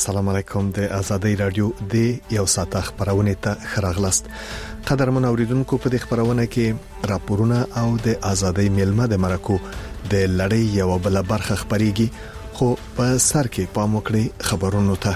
السلام علیکم د آزادۍ رادیو د یو ساعت خبرونه ته خراغلاست. قدرمن اوریدونکو په دې خبرونه کې راپورونه او د آزادۍ میلمه د مرکو د لړۍ یو بل برخه خبريږي، خو په سر کې پام وکړئ خبرونو ته.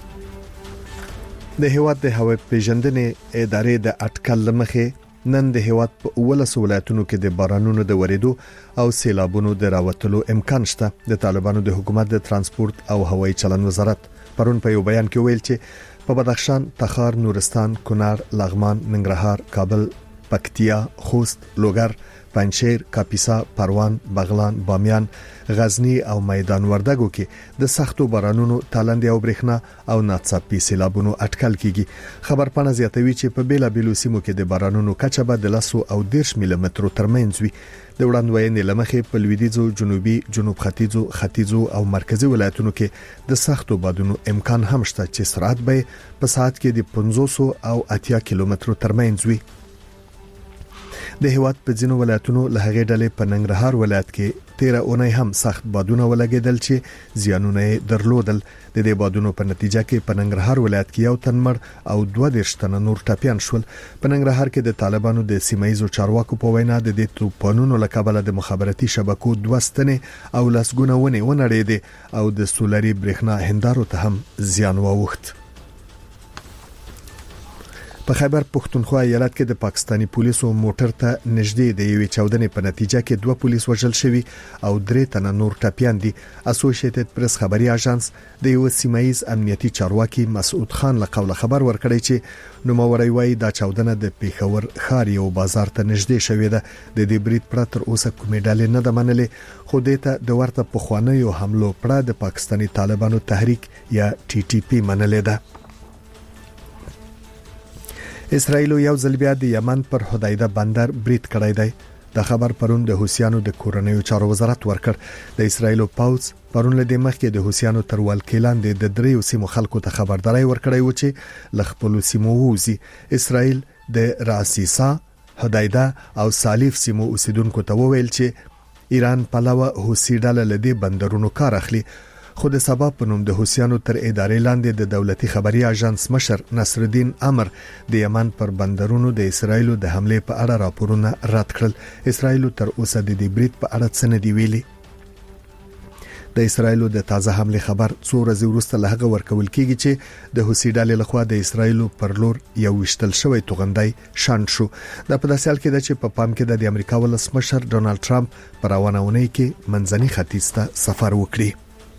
د هیواد د هوایي پیژندنې ادارې د اټکل لمخې نن د هیواد په 19 ولایتونو کې د بارانونو د وریدو او سیلابونو د راوتلو امکان شته. د طالبانو د حکومت د ترانسپورت او هوایي چلن وزارت پرون په یو بیان کې ویل چې په بدخشان، تخار، نورستان، کونړ، لغمان، ننګرهار، کابل، پکتیا، خوست، لوګر، پنجشیر، کاپیسا، پروان، بغلان، بامیان، غزنی او میدان وردګو کې د سختو بارانونو، تالندې او برېښنا او ناڅاپي سیلابونو اټکل کیږي. خبرپاڼه زیاتوي چې په بیلا بیلو سیمو کې د بارانونو کچه به د 10 او 10 ملي مترو ترمنځ وي. د وړاندوینې لمخې په لویدیځو، جنوبي، جنوب ختیځو او مرکزی ولایتونو کې د سختو بادونو امکان هم شته چې سرعت به په ساعت کې د 500 او 80 کیلومترو ترمنځ وي. د هیواد په ځینو ولایتونو له هغې ډلې په ننګرهار ولایت کې 13 اونۍ هم سخت بادونه ولګېدل چې زیانونه درلودل. د دې بادونو په نتیجه کې په ننګرهار ولایت کې یو تن مړ او 22 تنه نور ټپيان شول. په ننګرهار کې د طالبانو د سیمایي چارواکو په وینا د دې توپانونو له کبله د مخابراتي شبکو 2 ستنې او لسګونه ونې ونړېدې او د سولري برېښنا هندارو ته هم زیان واوښت. په خیبر پښتونخوا ایالت کې د پاکستانی پولیسو موټر ته نږدې د یوې چاودنې په نتیجه کې 2 پولیس وژل شوي او 3 تنه نور ټپيان دي. اسوسییټډ پریس خبري اژانس د یو سیمایي امنیتي چارواکي مسعود خان له قوله خبر ورکړی چې نوموړی وايي دا چاودنه د پیښور ښار یو بازار ته نږدې شوې ده. د دې برید پرته تر اوسه کومې ډلې نه ده منلې، خو دته د ورته پخوانیو حملو پر د پاکستانی طالبانو تحریک یا TTP منلې ده. اسرائیل یو ځل بیا د یمن پر حدیده بندر برید کړی دی. د خبر پرون د حوثیانو د کورنیو چارو وزارت ورکړ. د اسرائیل پاوز پرون له دې مخکې د حوثیانو تر ولکېلان د 3 سیمو خلکو ته خبرداري ورکړی و چې لخپل سیمو ووزي. اسرائیل د راسیسا، حدیده او سالیف سیمو اوسیدونکو ته وویل چې ایران پلوه حوثي ډله له دې بندرونو کار اخلي. خو د سبا په نوم د حوثیانو تر ادارې لاندې د دولتي خبري اژانس مشر نصر الدین امر د یمن پر بندرونو د اسرائیل د حمله په اړه راپورونه رد کړل. اسرائیل تر اوسه د دې برید په اړه څه نه دی ویلي. د اسرائیل د تازه حمله خبر څو ورځې وروسته له هغه ورکول کیږي چې د حوثي ډلې لخوا د اسرائیل پر لور یو وشتل شوی توغندای شاند شو. دا په داسې حال کې ده چې په پام کې د امریکا ولسمشر ډونالد ټرمپ پر روانونه کې منځني ختیځ ته سفر وکړي.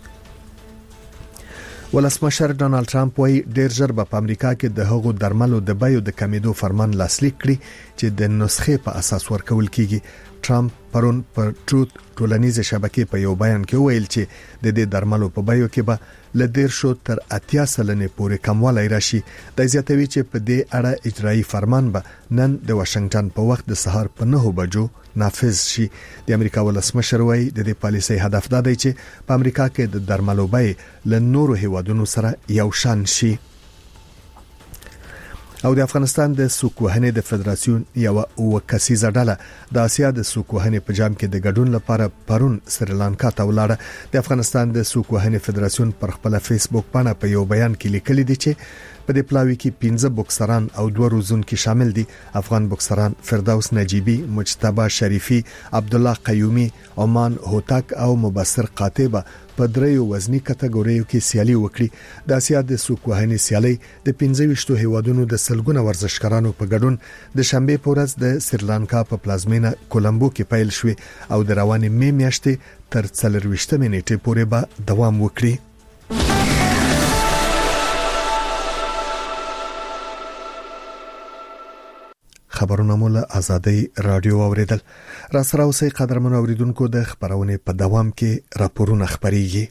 ولسمشر ډونالد ټرمپ وايي ډیر ژر په امریکا کې د هغو درملو د بیو د کمیدو فرمان لاسلیک کړي چې د نسخې په اساس ورکول کیږي. ټرمپ پرون پر ټروت ټولنیزه شبکې په یو بیان کې ویل چې د دې درملو په بیو کې به ل 10 تر 80 سلنه پورې کموالی راشي. د زیاتوي چې په دې اړه اجرایی فرمان به نن د واشنگټن په وخت د سهار په 9 بجو نافذ شي. د امریکا ولسمشر وايي د دې پالیسۍ هدف دا دی چې په امریکا کې د درملو بیې له نورو هیوادونو سره یو شان شي. او د افغانستان د سوکوهنې د فدراسیون یو وکسیزه ډله د اسیا د سوکوهنې په جام کې د ګډون لپاره پرون سریلانکا ته ولاړه. د افغانستان د سوکوهنې فدراسیون پر خپل فیسبوک باندې په یو بیان کې لیکلي دي چې په دې پلاوي کې 15 بوکسران او 2 روزونکي شامل دي. افغان بوکسران فردوس نجیبی، مجتبی شریفی، عبد الله قیومی، عمان هوتک او مبصر قاتبه په 3 وزنی کټګوریو کې سیالي وکړي. د اسیا د سوکوهنې سیالي د 25 هیوادونو د سلګونه ورزشکارانو په ګډون د شنبه په ورځ د سریلانکا په پلازمینه کولمبو کې پیل شوه او د روانې می میاشتې تر 24 نیټې پورې به دوام وکړي. خبرونه مول آزادۍ رادیو اوریدل. را سره اوسې قدرمن اوریدونکو د خبرونه په دوام کې راپورونه خبريږي.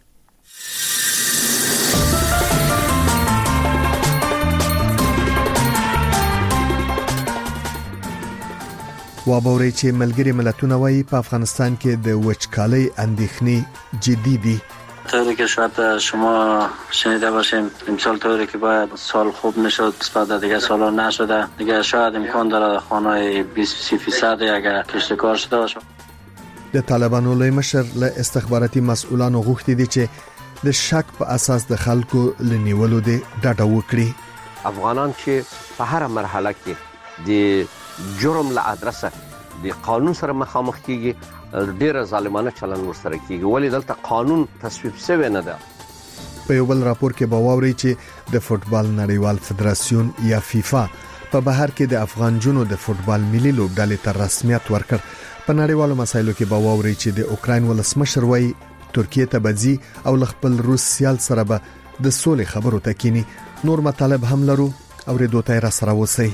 وابوري چې ملګری ملتونه وايي په افغانستان کې د وچکالۍ اندېښنې جدي دي. طوری که شاید شما شنیده باشیم امسال طوری که باید سال خوب نشد بعد دیگه سالا نشده دیگه شاید امکان داره خانه 20-30% اگر کشتکار شده باشه. د طالبانو لوی مشر له استخباراتي مسؤلانو غوښتي دي چې د شک په اساس د خلکو لنیولو د ډاډه وکړي. افغانان چې په هر مرحله کې د جرم له ادرسه د قانون سره مخامخ کیږي، ډیر ظالمانه چلن ورسره کیږي، ولې دلته قانون تصویب شوی نه ده. په یو بل راپور کې باوري چې د فوتبال نړیوال فدراسیون یا فیفا په بهر کې د افغان جنو د فوتبال ملي لوبډلې ته رسمیت ورکړ. په نړیوالو مسایلو کې باوري چې د اوکراین ولسمشر وایي ترکیه ته بځي او خپل روس سیال سره به د سولې خبرو ته کینی. نور مطالب هم لرو او ردو ته را سره وسی.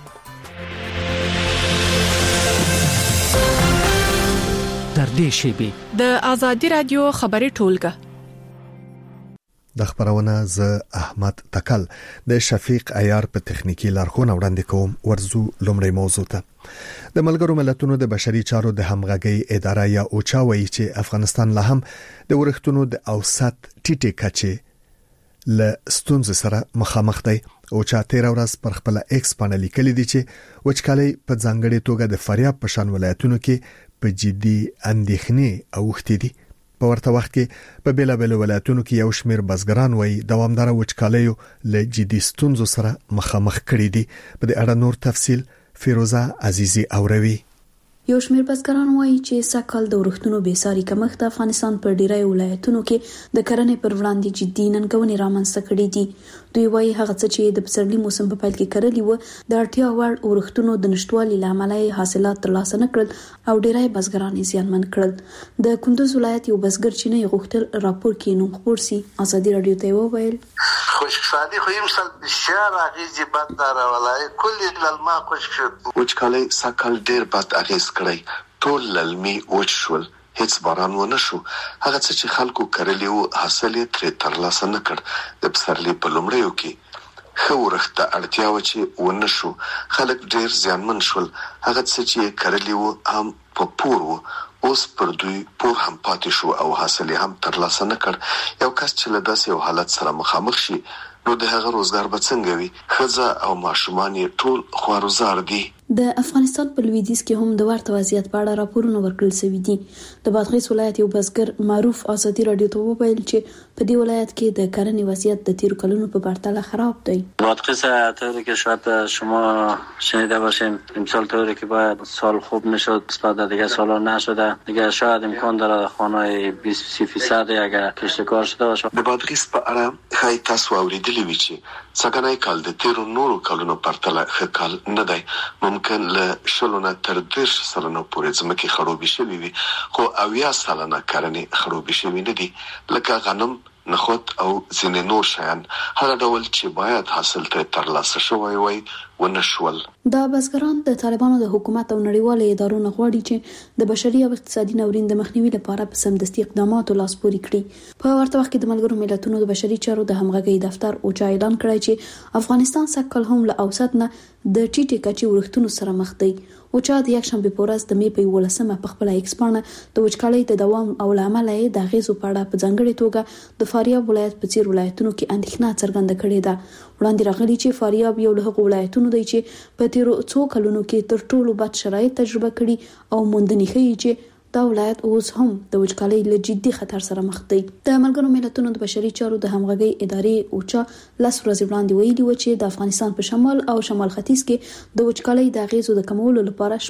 در دې شیبه د ازادي رادیو خبري ټولګه د خبرونه ز احمد تکل د شفیق عیار په تخنیکی لارښوونه وړاندې کوم. ورزو لومړی موضوع ته د ملګرو ملتونو د بشري چارو د همغږي اداره یا اوچا وایي چې افغانستان له هم د ورښتونو د اوسط ټیټه کچې له ستونزې سره مخامخ دی. اوچا 13 ورځ پر خپل ایکس باندې لیکلي دي چې وچکالي په ځانګړي توګه د فاریاب په شان ولایتونو کې په جدي اندېښنې اوښتې دي. په ورته وخت کې په بیلابل ولایتونو کې یو شمېر بزګران وایي دوامدار وچکالیو له جدي ستونزو سره مخامخ کړي دي. په دې اړه نور تفصیل فیروزه عزیزی اوروي. یو شمېر بزګران وایي چې سږکال د ورښتونو بېساري کمښت د افغانستان په ډیری ولایتونو کې د کرنې پر وړاندې جدي ننګونې رامنځته کړې دي. دوی وایي هغه څه چې د پسرلي موسم په پیل کې کرلي و د اړتیا وړ ورښتونو د نشټوالي له امله حاصلات ترلاسه نه کړل او ډیری بزګران یې زیانمن کړل. د کندوز ولایت یو بزګر چې نه غوښتل راپور کې نوم خپور سي ازادي رادیو ته وویل خوشحالي خو يمسل بسیار اغیزی بد داره ولای کلی للما خوش شد. وچکالي ساکل ډیر بد اغیز کړی. ټول للمي وچ شول، هیڅ باران و نه شو. هغه څه چې خلکو کرلی وو حاصل یې ترې ترلاسه نه کړ. د پسرلي په لومړیو کې ښه ورښت ته اړتیا و چې و نه شو. خلک ډیر زیانمن شول. هغه څه چې کرلی وو هم په پور وو، اوس پر دوی پور هم پاتې شو او حاصل یې هم ترلاسه نه کړ. یو کس چې له داسې یو حالت سره مخامخ شي نو د هغه روزګار به څنګه وي؟ ښځه او ماشومان یې ټول خوارزار دي. د افغانستان په لویدیځ کې هم د ورته وضعیت په اړه راپورونه ورکړل شوي دي. د بادغیس ولایت یو بزګر معروف ازادي رادیو ته وویل چې په دې ولایت کې د کرنې وضعیت د تیر کلونو په پرتله خراب دی. بادغیس طوری که شاید شما شنیده باشین امسال طوری که باید سال خوب نشد بعد دیگه سالا نشده دیگه شاید امکان داره خانه‌های 20% اگر کشتکار شده باشه. د بادغیس په اړه خای تاسو اوریدلی وی چې څنګه کال د تیر نورو کلونو پرتله ښه کال نه دی. ممکن له شلونه تر 10 سلنه پورې ځمکې خړوبې شوې وي، خو 80 سلنه کرنې خړوبې شوې نه دي، لکه غنم، نخود او ځینې نور شیان. هغه ډول چې باید حاصل ته ترلاسه شوی وای ونه شول. دا بزګران د طالبانو د حکومت او نړیوالو ادارو نه غواړي چې د بشري او اقتصادي ناورین د مخنیوي لپاره په سمدستي اقداماتو لاس پورې کړي. په ورته وخت کې د ملګرو ملتونو د بشري چارو د همغږي دفتر اوچا اعلان کړی چې افغانستان سږکال هم له اوسط نه د ټیټې کچې ورښتونو سره مخ دی. اوچا د یکشنبه په ورځ د می په 11مه په خپل ایکس باندې د وچکالۍ د دوام او لامل یې د غیزو په اړه په ځانګړي توګه د فاریاب ولایت په څیر ولایتونو کې اندېښنه څرګنده کړې ده. وړاندې راغلي چې فاریاب یو له هغو ولایتونو دی چې په تیرو څو کلونو کې تر ټولو بد شرایط تجربه کړي او موندنې ښیي چې دا ولایت اوس هم د وچکالۍ له جدي خطر سره مخ دی. د ملګرو ملتونو د بشري چارو د همغږي ادارې اوچا لس ورځې وړاندې ویلي و چې د افغانستان په شمال او شمال ختیځ کې د وچکالۍ د اغیزو د کمولو لپاره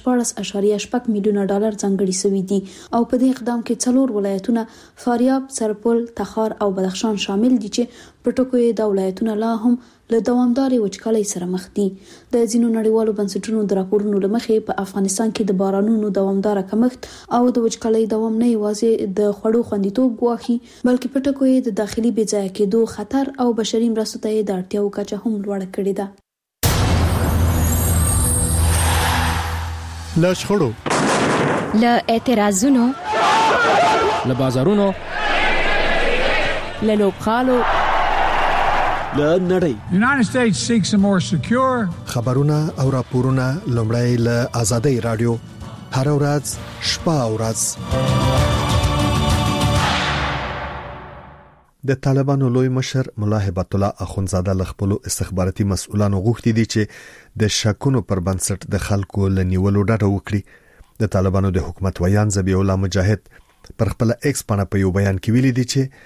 14.8 میلیونه ډالر ځانګړي شوي دي او په دې اقدام کې 4 ولایتونه فاریاب، سرپل، تخار او بدخشان شامل دي چې په ټکو یې د ولایتونه لا هم له دوامدارې وچکالۍ سره مخ دي. د ځینو نړیوالو بنسټونو د راپورونو له مخې په افغانستان کې د بارانونو دوامداره کمښت او د وچکالۍ دوام نه یوازې د خوړو خوندیتوب ګواښي بلکې په ټکو یې د داخلي بې ځایه کېدو خطر او بشري مرستو ته د اړتیاو کچه هم لوړه کړې ده. له شخړو، له اعتراضونو، له بازارونو، له لوبغالو، له نړۍ. United States seeks a more secure. خبرونه او راپورونه لومړی له ازادي رادیو هر ورځ شپه او ورځ. د طالبانو لوی مشر ملا هبت الله اخونزاده له خپل استخباراتي مسؤلانو غوښتي دي چې د شکونو پر بنسټ د خلکو لنیولو ډاډه وکړي. د طالبانو د حکومت ویان ذبیح الله مجاهد پر خپل ایکس باندې په یو بیان کې ویلي دي چې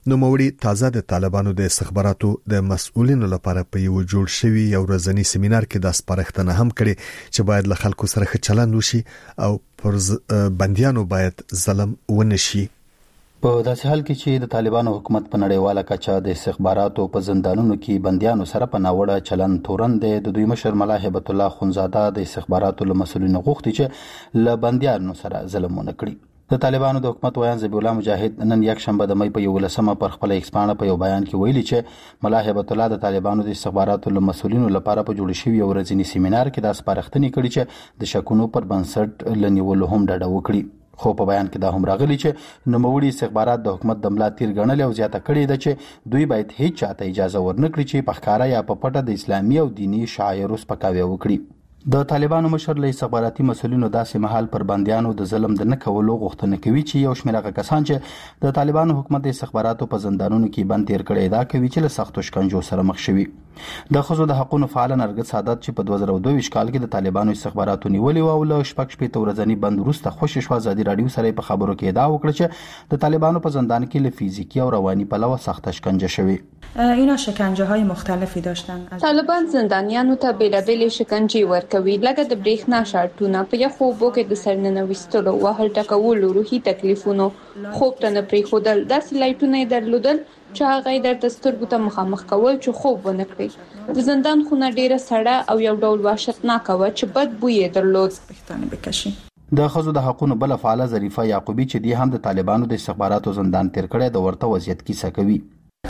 نوموړي تازه د طالبانو د استخباراتو د مسؤلینو لپاره په یو جوړ شوی یو ورځنی سیمینار کې د سپارښتنه هم کړې چې باید له خلکو سره ښه چلند وشي او پر بنديانو باید ظلم ونشي. په داسې حال کې چې د طالبانو حکومت په نړیواله کچه د استخباراتو په زندانونو کې بنديانو سره په ناوړه چلند تورن دی، د دوی مشر ملا هیبت الله خونزاده د استخباراتو له مسؤلینو غوښتي چې له بنديانو سره ظلم ونه کړي. د طالبانو د حکومت ویان ذبیح الله مجاهد نن یک شنبه د مې په 11 پر خپل ایکسپانه په یو بیان کې ویلي چې ملا هیبت الله د طالبانو د استخباراتو له مسؤلینو لپاره په جوړ شوی یو ورځنی سیمینار کې د سپارښتنې کړې چې د شکونو پر بنسټ لنیول هم ډډه وکړي. خو په بیان کې دا هم راغلی چې نوموړي استخبارات د حکومت د ملا تیر ګڼل او زیاته کړې ده چې دوی باید هیڅ چاته اجازه ورنکړي چې په ښکارا یا په پټه د اسلامي او دینی شعائرو سپکاوی وکړي. د طالبانو مشر له استخباراتي مسؤلینو داسې مهال پر بنديانو د ظلم د نه کولو غوښتنه کوي چې یو شمېر هغه کسان چې د طالبانو حکومت د استخباراتو په زندانونو کې بند تیر کړي دا کوي چې له سختو شکنجو سره مخ شوي. د ښځو د حقوقو فعال نرګس سعادت چې په 2022 کال کې د طالبانو استخباراتو نیولې او له شپږ شپې ورځنی بند وروسته خوشی شو ازادي رادیو سره په خبرو کې ادعا وکړه چې د طالبانو په زندان کې له فیزیکی او رواني پلوه سخت شکنجه شوي. اینا شکنجه های مختلفی داشتن. طالبان زندانیانو ته بیلابیل شکنجې ورکوي، لکه د برېښنا شارټونه، په یخو اوبو کې د سرننه ویستلو، وهل ټکولو، روحي تکلیفونو، خوب ته نه پرېښودل، داسې لایټونه یې درلودل چې هغه یې درته سترګو ته مخامخ کول چې خوب ونه کړي. د زندان خونه ډیره سړه او یو ډول وحشتناکه وه چې بد بوی یې درلود. د ښځو د حقوقو بل فعاله ظریفه یعقوبی چې دی هم د طالبانو د استخباراتو زندان تیر کړی د ورته وضعیت کیسه کوي. د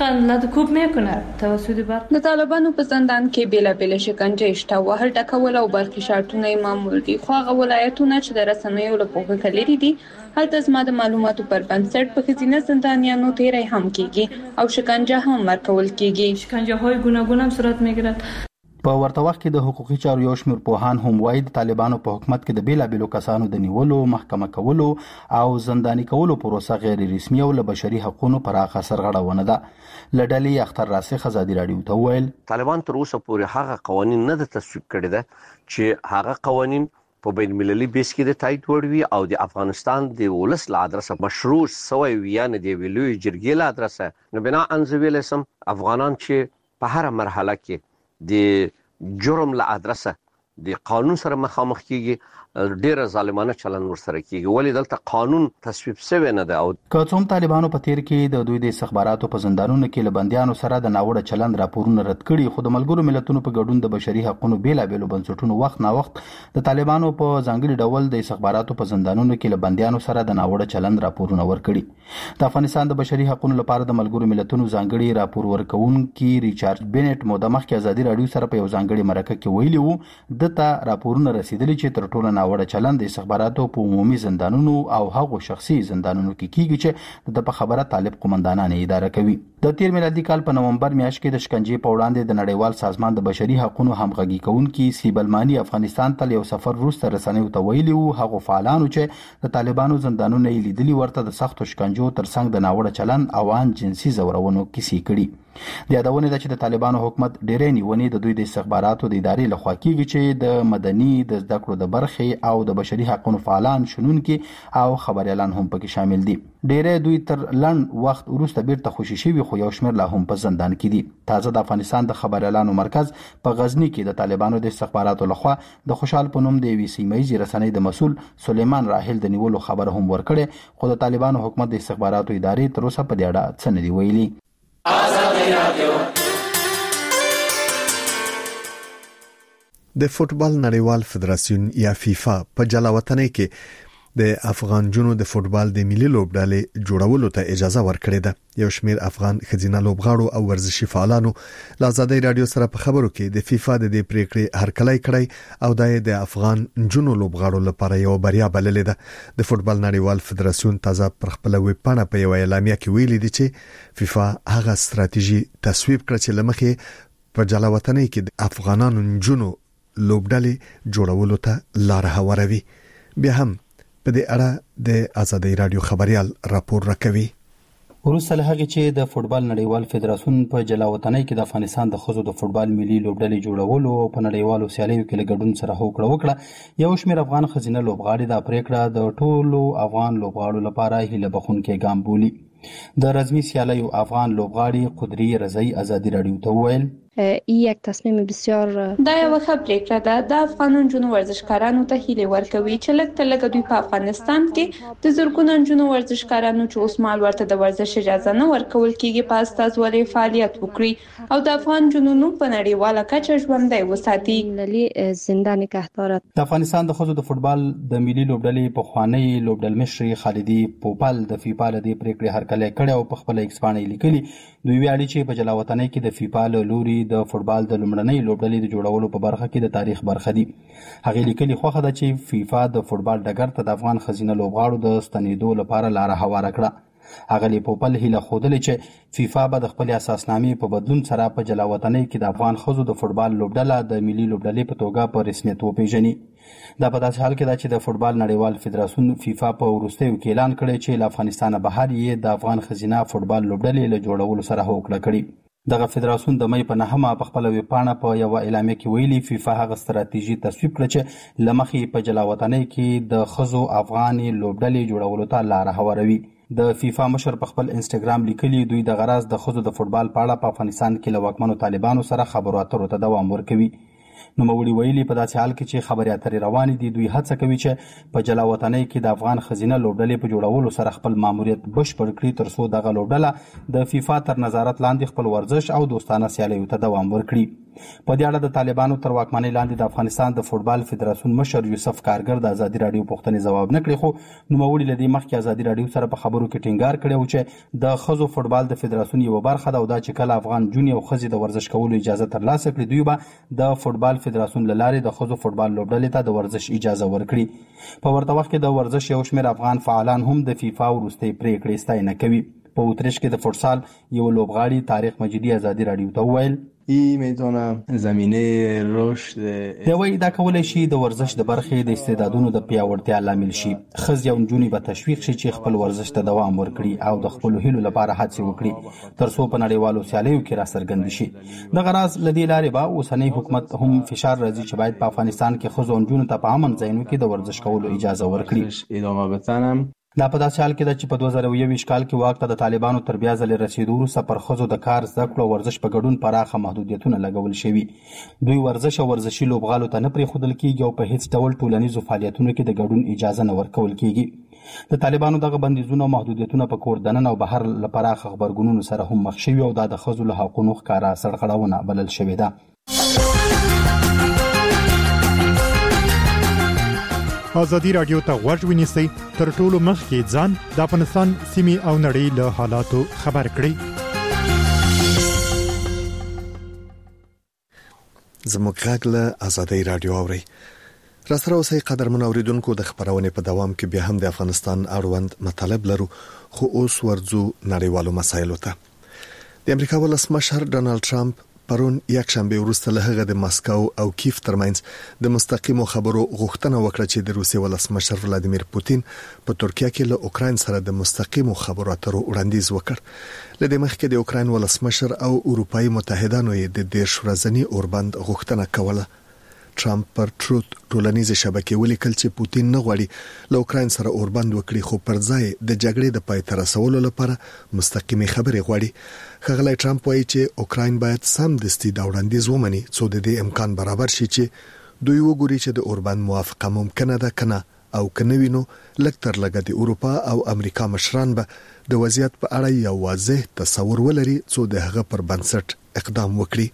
طالبانو په زندان کې بیلابیل شکنجې شته، وهل ټکول او برقي شارټونه یې معمول دي. خو هغه ولایتونه چې د رسنیو له پوښښه لري دي هلته زما د معلوماتو پر بنسټ په ښځینه زندانیانو تیری هم کیږي او شکنجه هم ورکول کیږي. شکنجه های گوناگون هم صورت میگیرد. په ورته وخت کې د حقوقي چارو یو شمېر پوهان هم وایي د طالبانو په حکومت کې د بیلابیلو کسانو د نیولو، محکمه کولو او زنداني کولو پروسه غیر رسمي او له بشري حقوقو پراخه سرغړونه ده. لډلې اختر راسخ ازادي رادیو ته ویل طالبان تر اوسه پورې هغه قوانين نه د تصویب کړي ده چې هغه قوانين په بین المللي بیس کې د تایید وړ وي او د افغانستان د ولس له ادرسه مشروع سوی ویانه دی ویلوی جرګې له ادرسه نو بنا انځویلسم افغانان چې په هر مرحله کې د جرم له ادرسه د قانون سره مخامخ کیږي، ډیره ظالمانه چلند ورسره کیږي، ولی دلته قانون تصویب شوی نه ده. او که څوم طالبانو په تیر کې د دوی د استخباراتو په زندانونو کې له بنديانو سره د ناوړه چلند راپورونه رد کړي، خو د ملګرو ملتونو په ګډون د بشري حقوقو بیلابیلو بنسټونو وخت نا وخت د طالبانو په ځانګړي ډول د استخباراتو په زندانونو کې له بنديانو سره د ناوړه چلند راپورونه ورکړي. د افغانستان د بشري حقوقو لپاره د ملګرو ملتونو ځانګړي راپور ورکونکي ریچارډ بینټ مودمخ کې ازادي رادیو سره په یو ځانګړي مرکه کې ویلي وو دته راپورونه رسیدلي چې تر ټولو ناوړه چلند د استخباراتو په عمومي زندانونو او هغو شخصي زندانونو کې کیږي چې د په خبره طالب قومندانان اداره کوي. د تیر میلادي کال په نومبر میاشت کې د شکنجې په وړاندې د نړیوال سازمان د بشري حقوقو همغږي کوونکي سیبلمانی افغانستان ته یو سفر وروسته رسنیو ته ویلي وو هغو فعالانو چې د طالبانو زندانونه یې لیدلي ورته د سختو شکنجو ترڅنګ د ناوړه چلند او ان جنسي زورونو کیسې کړي. د یادونه ده چې د طالبانو حکومت ډېرې نیونې د دوی د استخباراتو د ادارې لخوا کیږي چې د مدني د زده کړو د برخې او د بشري حقوقو فعالان شنونکي او خبريالان هم پکې شامل دي. ډېرې دوی تر لنډ وخت وروسته بیرته خوشي شوي خو یو شمېر لا هم په زندان کې دي. تازه د افغانستان د خبريالانو مرکز په غزني کې د طالبانو د استخباراتو لخوا د خوشحال په نوم د یوې سیمه‌یزې رسنۍ د مسؤل سلیمان راحل د نیولو خبر هم ورکړي، خو د طالبانو حکومت د استخباراتو ادارې تر اوسه په دې اړه څه نه دی ویلي. د فوتبال نړیوال فدراسیون یا فیفا په جلاوطنۍ کې د افغان جنو د فوتبال د ملي لوبډلې جوړولو ته اجازه ورکړې ده. یو شمېر افغان خزینه لوبغاړو او ورزشي فعالانو له ازادي رادیو سره په خبرو کې د فیفا د دې پریکړې هرکلی کړی او د افغان جنو لوبغاړو لپاره یو بریا بللې ده. د فوتبال نړیوال فدراسیون تازه پر خپل ویب پاڼه په یو اعلامیه کې ویلي دي چې فیفا هغه ستراتیژي تصویب کړ چې لمخې په جلاوطنۍ کې د افغانانو جنو لوبډلې جوړولو ته لار هواروي. بیا هم په دې اړه د ازادي رادیو خبريال راپور راکوي. وروسته له هغې چې د فوتبال نړیوال فدراسیون په جلاوطنۍ کې د افغانستان د ښځو د فوتبال ملي لوبډلې جوړولو او په نړیوالو سیالیو کې له ګډون سره هوکړه وکړه، یو شمېر افغان ښځینه لوبغاړي دا پریکړه د ټولو افغان لوبغاړو لپاره هیله بخښونکی ګام بولي. د رزمي سیالیو افغان لوبغاړي قدري رضایی ازادي رادیو ته وویل این یک تصمیم بسیار دا یو ښه پریکړه ده. د افغان نجونو ورزشکارانو ته هیله ورکوي چې لږ تر لږه دوی په افغانستان کې د زرګونو نجونو ورزشکارانو چې اوس مهال ورته د ورزش اجازه نه ورکول کیږي په استازولۍ فعالیت وکړي او د افغان نجونو په نړیواله کچه ژوندۍ وساتي. زنده نگهدارد. د افغانستان د ښځو د فوټبال د ملي لوبډلې پخوانی لوبډلمشرې خالدي پوپل د فیفا له دې پریکړې هرکلی کړی او په خپل ایکس باندې لیکلي دوی ویاړي چې په جلاوطنۍ کې د فیفا له لوري د فوټبال د لومړنۍ لوبډلې د جوړولو په برخه کې د تاریخ برخه دي. هغې لیکلي خوښه ده چې فیفا د فوټبال ډګر ته د افغان ښځینه لوبغاړو د ستنېدو لپاره لاره هواره کړه. اغلی پوپل هیله خوده چې فیفا به د خپل اساسنامې په بدلون سره په جلاوطنۍ کې د افغان ښځو د فوټبال لوبډله د ملي لوبډلې په توګه په رسمیت وپیژني. دا په داسې حال کې ده چې د فوټبال نړیوال فدراسیون فیفا په وروستیو کې اعلان کړی چې له افغانستانه بهر یې د افغان ښځینه فوټبال لوبډلې له جوړولو سره هوکړه کړې. دغه فدراسیون د مې په 9 په خپل ویبپاڼه په یو اعلامیه کې ویلي فیفا هغه ستراتیژي تصویب کړه چې لمخې په جلاوطنۍ کې د ښځو افغاني لوبډلې جوړولو ته لاره هواروي. د فیفا مشر په خپل انسټاګرام لیکلي دوی د غرض د ښځو د فوټبال په اړه په افغانستان کې له واکمنو طالبانو سره خبرو اترو ته دوام ورکوي. نوموړي ویلي په داسې حال کې چې خبرې اترې روانې دي دوی هڅه کوي چې په جلاوطنۍ کې د افغان ښځینه لوبډلې په جوړولو سره خپل ماموریت بشپړ کړي ترڅو دغه لوبډله د فیفا تر نظارت لاندې خپل ورزش او دوستانه سیالیو ته دوام ورکړي. په دې اړه د طالبانو تر واکمنۍ لاندې د افغانستان د فوټبال فدراسیون مشر یوسف کارګر د ازادي راډیو پوښتنې ځواب نه کړي، خو نوموړي له دې مخکې ازادي راډیو سره په خبرو کې ټینګار کړی و چې د ښځو فوټبال د فدراسیون یوه برخه ده او دا چې کله افغان نجونې او ښځې د ورزش کولو اجازه ترلاسه کړي دوی به د فوټبال فدراسیون له لارې د ښځو فوټبال لوبډلې ته د ورزش اجازه ورکړي. په ورته وخت کې د ورزش یو شمېر افغان فعالان هم د فیفا وروستۍ پریکړې ستاینه کوي. په اتریش کې د فوټسال یو لوبغاړي طارق مجیدی ازادي راډیو ته وویل این میتونه زمینه رشد دوی دا کولای شي د ورزش د برخې د استعدادونو د پیاوړتیا لامل شي. ښځې او نجونې به تشویق شي چې خپل ورزش ته دوام ورکړي او د خپلو هیلو لپاره هڅې وکړي ترڅو په نړیوالو سیالیو کې راڅرګند شي. دغه راز له دې لارې به اوسنی حکومت هم فشار راځي چې باید په افغانستان کې ښځو او نجونو ته په امن ځایونو کې د ورزش کولو اجازه ورکړي. ادامه بدن دا په داسې حال کې ده چې په 2021 کال کې واک ته د طالبانو تر بیا ځلې رسېدو وروسته پر ښځو د کار زده کړو او ورزش په ګډون پراخه محدودیتونه لګول شوي. دوی ورزش او ورزشي لوبغالو ته نه پرېښودل کېږي او په هیڅ ډول ټولنیزو فعالیتونو کې د ګډون اجازه نه ورکول کېږي. د طالبانو دغه بندیزونه او محدودیتونه په کور دننه او بهر له پراخه غبرګونونو سره هم مخ شوي او دا د ښځو له حقونو ښکاره سرغړونه بلل شوې ده. ازادي راډیو ته غوږ ونیسئ تر ټولو مخکې ځان د افغانستان سیمې او نړۍ له حالاتو خبر کړئ. زموږ غږ له ازادي راډیو اورئ. راسره اوسئ قدرمن اوریدونکو د خبرونې په دوام کې بیا هم د افغانستان اړوند مطالب لرو، خو اوس ورځو نړیوالو مسایلو ته. د امریکا ولسمشر ډونالد ټرمپ پرون یک شنبه وروسته له هغه د مسکو او کیف ترمنځ د مستقیمو خبرو غوښتنه وکړه چې د روسیې ولسمشر ولادیمیر پوتین په ترکیه کې له اوکراین سره د مستقیمو خبرو اترو وړاندیز وکړ. له دې مخکې د اوکراین ولسمشر او اروپאי متحدانو یې د 10 ورځني اوربند غوښتنه کوله. ټرمپ پر ټروت ټولنیزه شبکې ولیکل چې پوتین نه غواړي له اوکراین سره اوربند وکړي، خو پر ځای د جګړې د پای ته رسولو لپاره مستقیمه خبرې غواړي. ښاغلی ټرمپ وایي چې اوکراین باید سمدستي دا وړاندیز ومني څو د دې امکان برابر شي چې دوی وګوري چې د اوربند موافقه ممکنه ده کنه، او کنه وینو لږ تر لږه د اروپا او امریکا مشران به د وضعیت په اړه یو واضح تصور ولري څو د هغه پر بنسټ اقدام وکړي.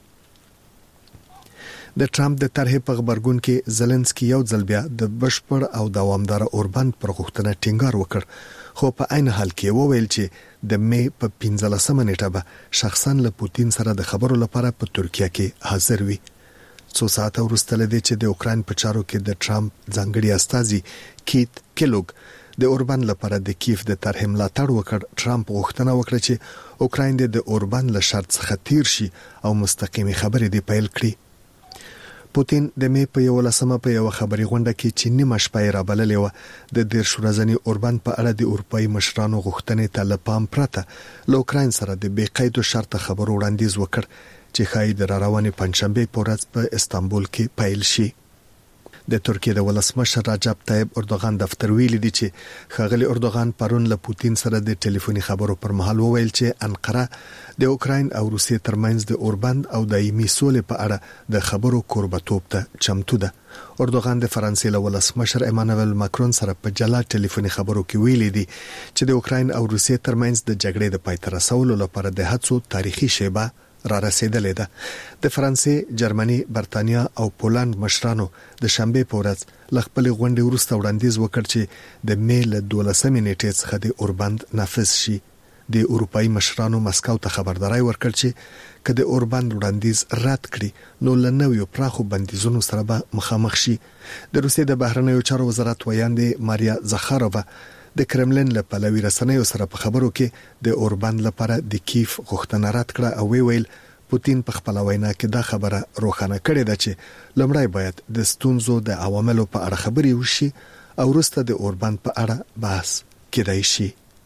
د ټرمپ د طرحې په خبرګون کې زلنسکي یو ځل بیا د بشپړ او دوامدار اوربند پر غوښتنه ټینګار وکړ، خو په عین حال کې وویل چې د مې په 15 نیټه به شخصا له پوتین سره د خبرو لپاره په ترکیه کې حاضر وي. څو ساعته وروسته له دې چې د اوکراین په چارو کې د ټرمپ ځانګړي استازي کیت کیلوګ د اوربند لپاره د کیف د طرحې ملاتړ وکړ، ټرمپ غوښتنه وکړه چې اوکراین د اوربند له شرط څخه تیر شي او مستقیمي خبرې دی پیل کړي. پوتین د مې په 11 په یو خبري غونډه کې چې نیمه شپه را بللې و د 10 ورځني اوربند په اړه د اروپאי مشرانو غوښتنې ته له پام پرته له اوکراین سره د بې قید شرط خبرو وړاندیز وکړ چې ښایي د روانې پنځشنبه په ورځ په استانبول کې پیل شي. د ترکیه د ولسمشر رجب طيب اردوغان دفتر ویلي دی چې خغلی اردوغان پرون له پوتین سره د ټلیفوني خبرو پر مهال وویل چې انقره د اوکراین او روسیې ترمنځ د اوربند او دایمي سولې په اړه د خبرو کوربتوب ته چمتو ده. اردوغان د فرانسې له ولسمشر ایمانوئل ماکرون سره په جلا ټلیفوني خبرو کې ویلي دی چې د اوکراین او روسیې ترمنځ د جګړې د پای ته رسولو لپاره د هڅو تاریخي شیبه را رسیدلې ده. د فرانسې، جرمني، برتانیا او پولند مشرانو د شنبه په ورځ لخپل غونډې وروسته وړاندیز وکړ چې د می له 12 نیټې څخه د اوربند نافذ شي. د اروپאי مشرانو مسکو ته خبرداري ورکړ چې کله اوربند وړاندیز رد کړي نو لنویو پراخو بندیزونو سره به مخامخ شي. د روسیې د بهرنیو چارو وزارت ویاندې ماریا زخارووا د کرملین له پلوي رسنیو سره په خبرو کې د اوربند لپاره د کیف غوښتنه رد کړه او ویل پوتین په خپل وینا کې دا خبره روښانه کړې ده چې لومړی باید د ستونزو د عواملو په اړه خبري وشي او وروسته د اوربند په اړه بحث کېدای شي.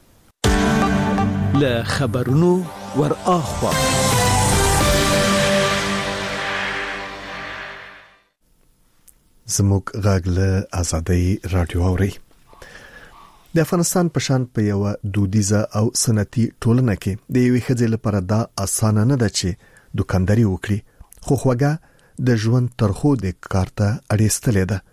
له خبرونو ور اخوا زموږ غږ له آزادۍ رادیو اوري. د افغانستان په شان په یو دودیزه او سنتي ټولنه کې د یوې ښځې لپاره دا اسانه نه ده چې دکانداري وکړي، خو خوږه د ژوند ترخو د کارته اړیستلې ده.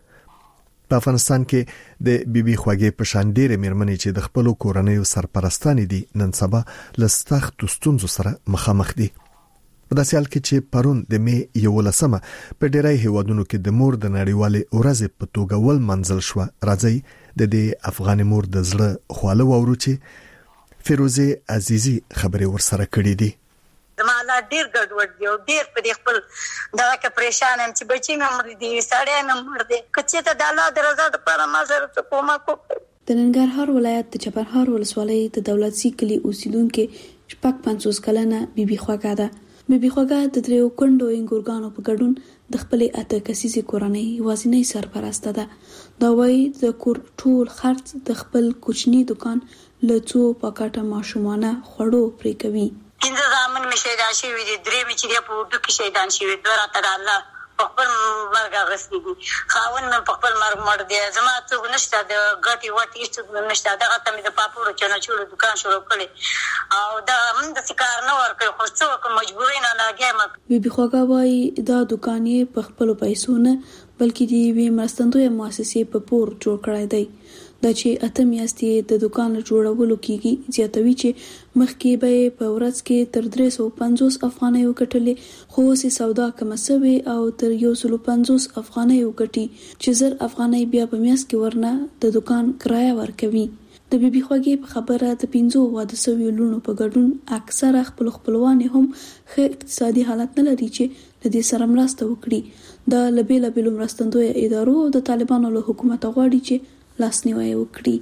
په افغانستان کې د بیبي خوږې په شان ډېرې میرمنې چې د خپل کورنۍ سرپرستانې دي نن سبا له سخت ستونزو سره مخامخ دي. په داسې حال کې چې پرون د می 11 په ډېرای هیوادونو کې د مور د نړیوالې ورځې په توګه ول منځل شو. راځي د دې افغان مور د زړه خواله وورو چې فیروزه عزیزی خبرې ورسره کړې دي. زمالا ډیر ګډوډ دی او ډیر په خپل دغه کې پریشان ام چې بچی مې مړ دي، سړی مې مړ دي، کچې ته د الله د رضا لپاره ما سره کومک وکړي. د ننګرهار ولایت د چپرهار ولسوالۍ د دولت سی کلی اوسیدونکو شپږ 50 کلنه بیبي خوږه ده. بیبي خوږه د دریو کندو انګورګانو په ګډون د خپلې اته کسیزې کورنۍ وازنۍ سرپرسته ده. دا وایي د کور ټول خرڅ د خپل کوچني دکان له څو پاکټه ماشومانه خوړو پرې کوي. 15 زامن مې شهیدان شوي دي، 3 مې چې په اردو کې شهیدان شوي، 2 راته د الله په خپل مرګ اغستې دي. خاوند مې په خپل مرګ مړ دی. زما څوک نشته، د ګټې وټې هیڅ نشته. دغه ته مې د پاپوړو چنچوړو دکان شروع کړی او دا هم د کار نه ورکوي، خو څوک مجبوري نه لاګیم. بیبي خوږه وایي دا دکان یې په خپل پیسو نه بلکې د یوې مرستندویه مؤسسې په پور جوړ کړی دی. دا چې اته میاشتې د دکان جوړولو کېږي. زیاتوي چې مخکې به په ورځ کې تر 350 افغانۍ وکټلې، خو اوس سودا کم شوی او تر 150 افغانۍ وکټي چې 1000 افغانۍ بیا په میاشت کې ورنه د دکان کرایه ورکوي. د بیبي خوږې په خبره د 15 واده شویو لونو په ګډون اکثره خپلوان هم ښه اقتصادي حالت نه لري چې د دې سره مرسته وکړي. د لبیل مرستندویه ادارو او د طالبانو له حکومت غواړي چې لاسنیوي وکړي.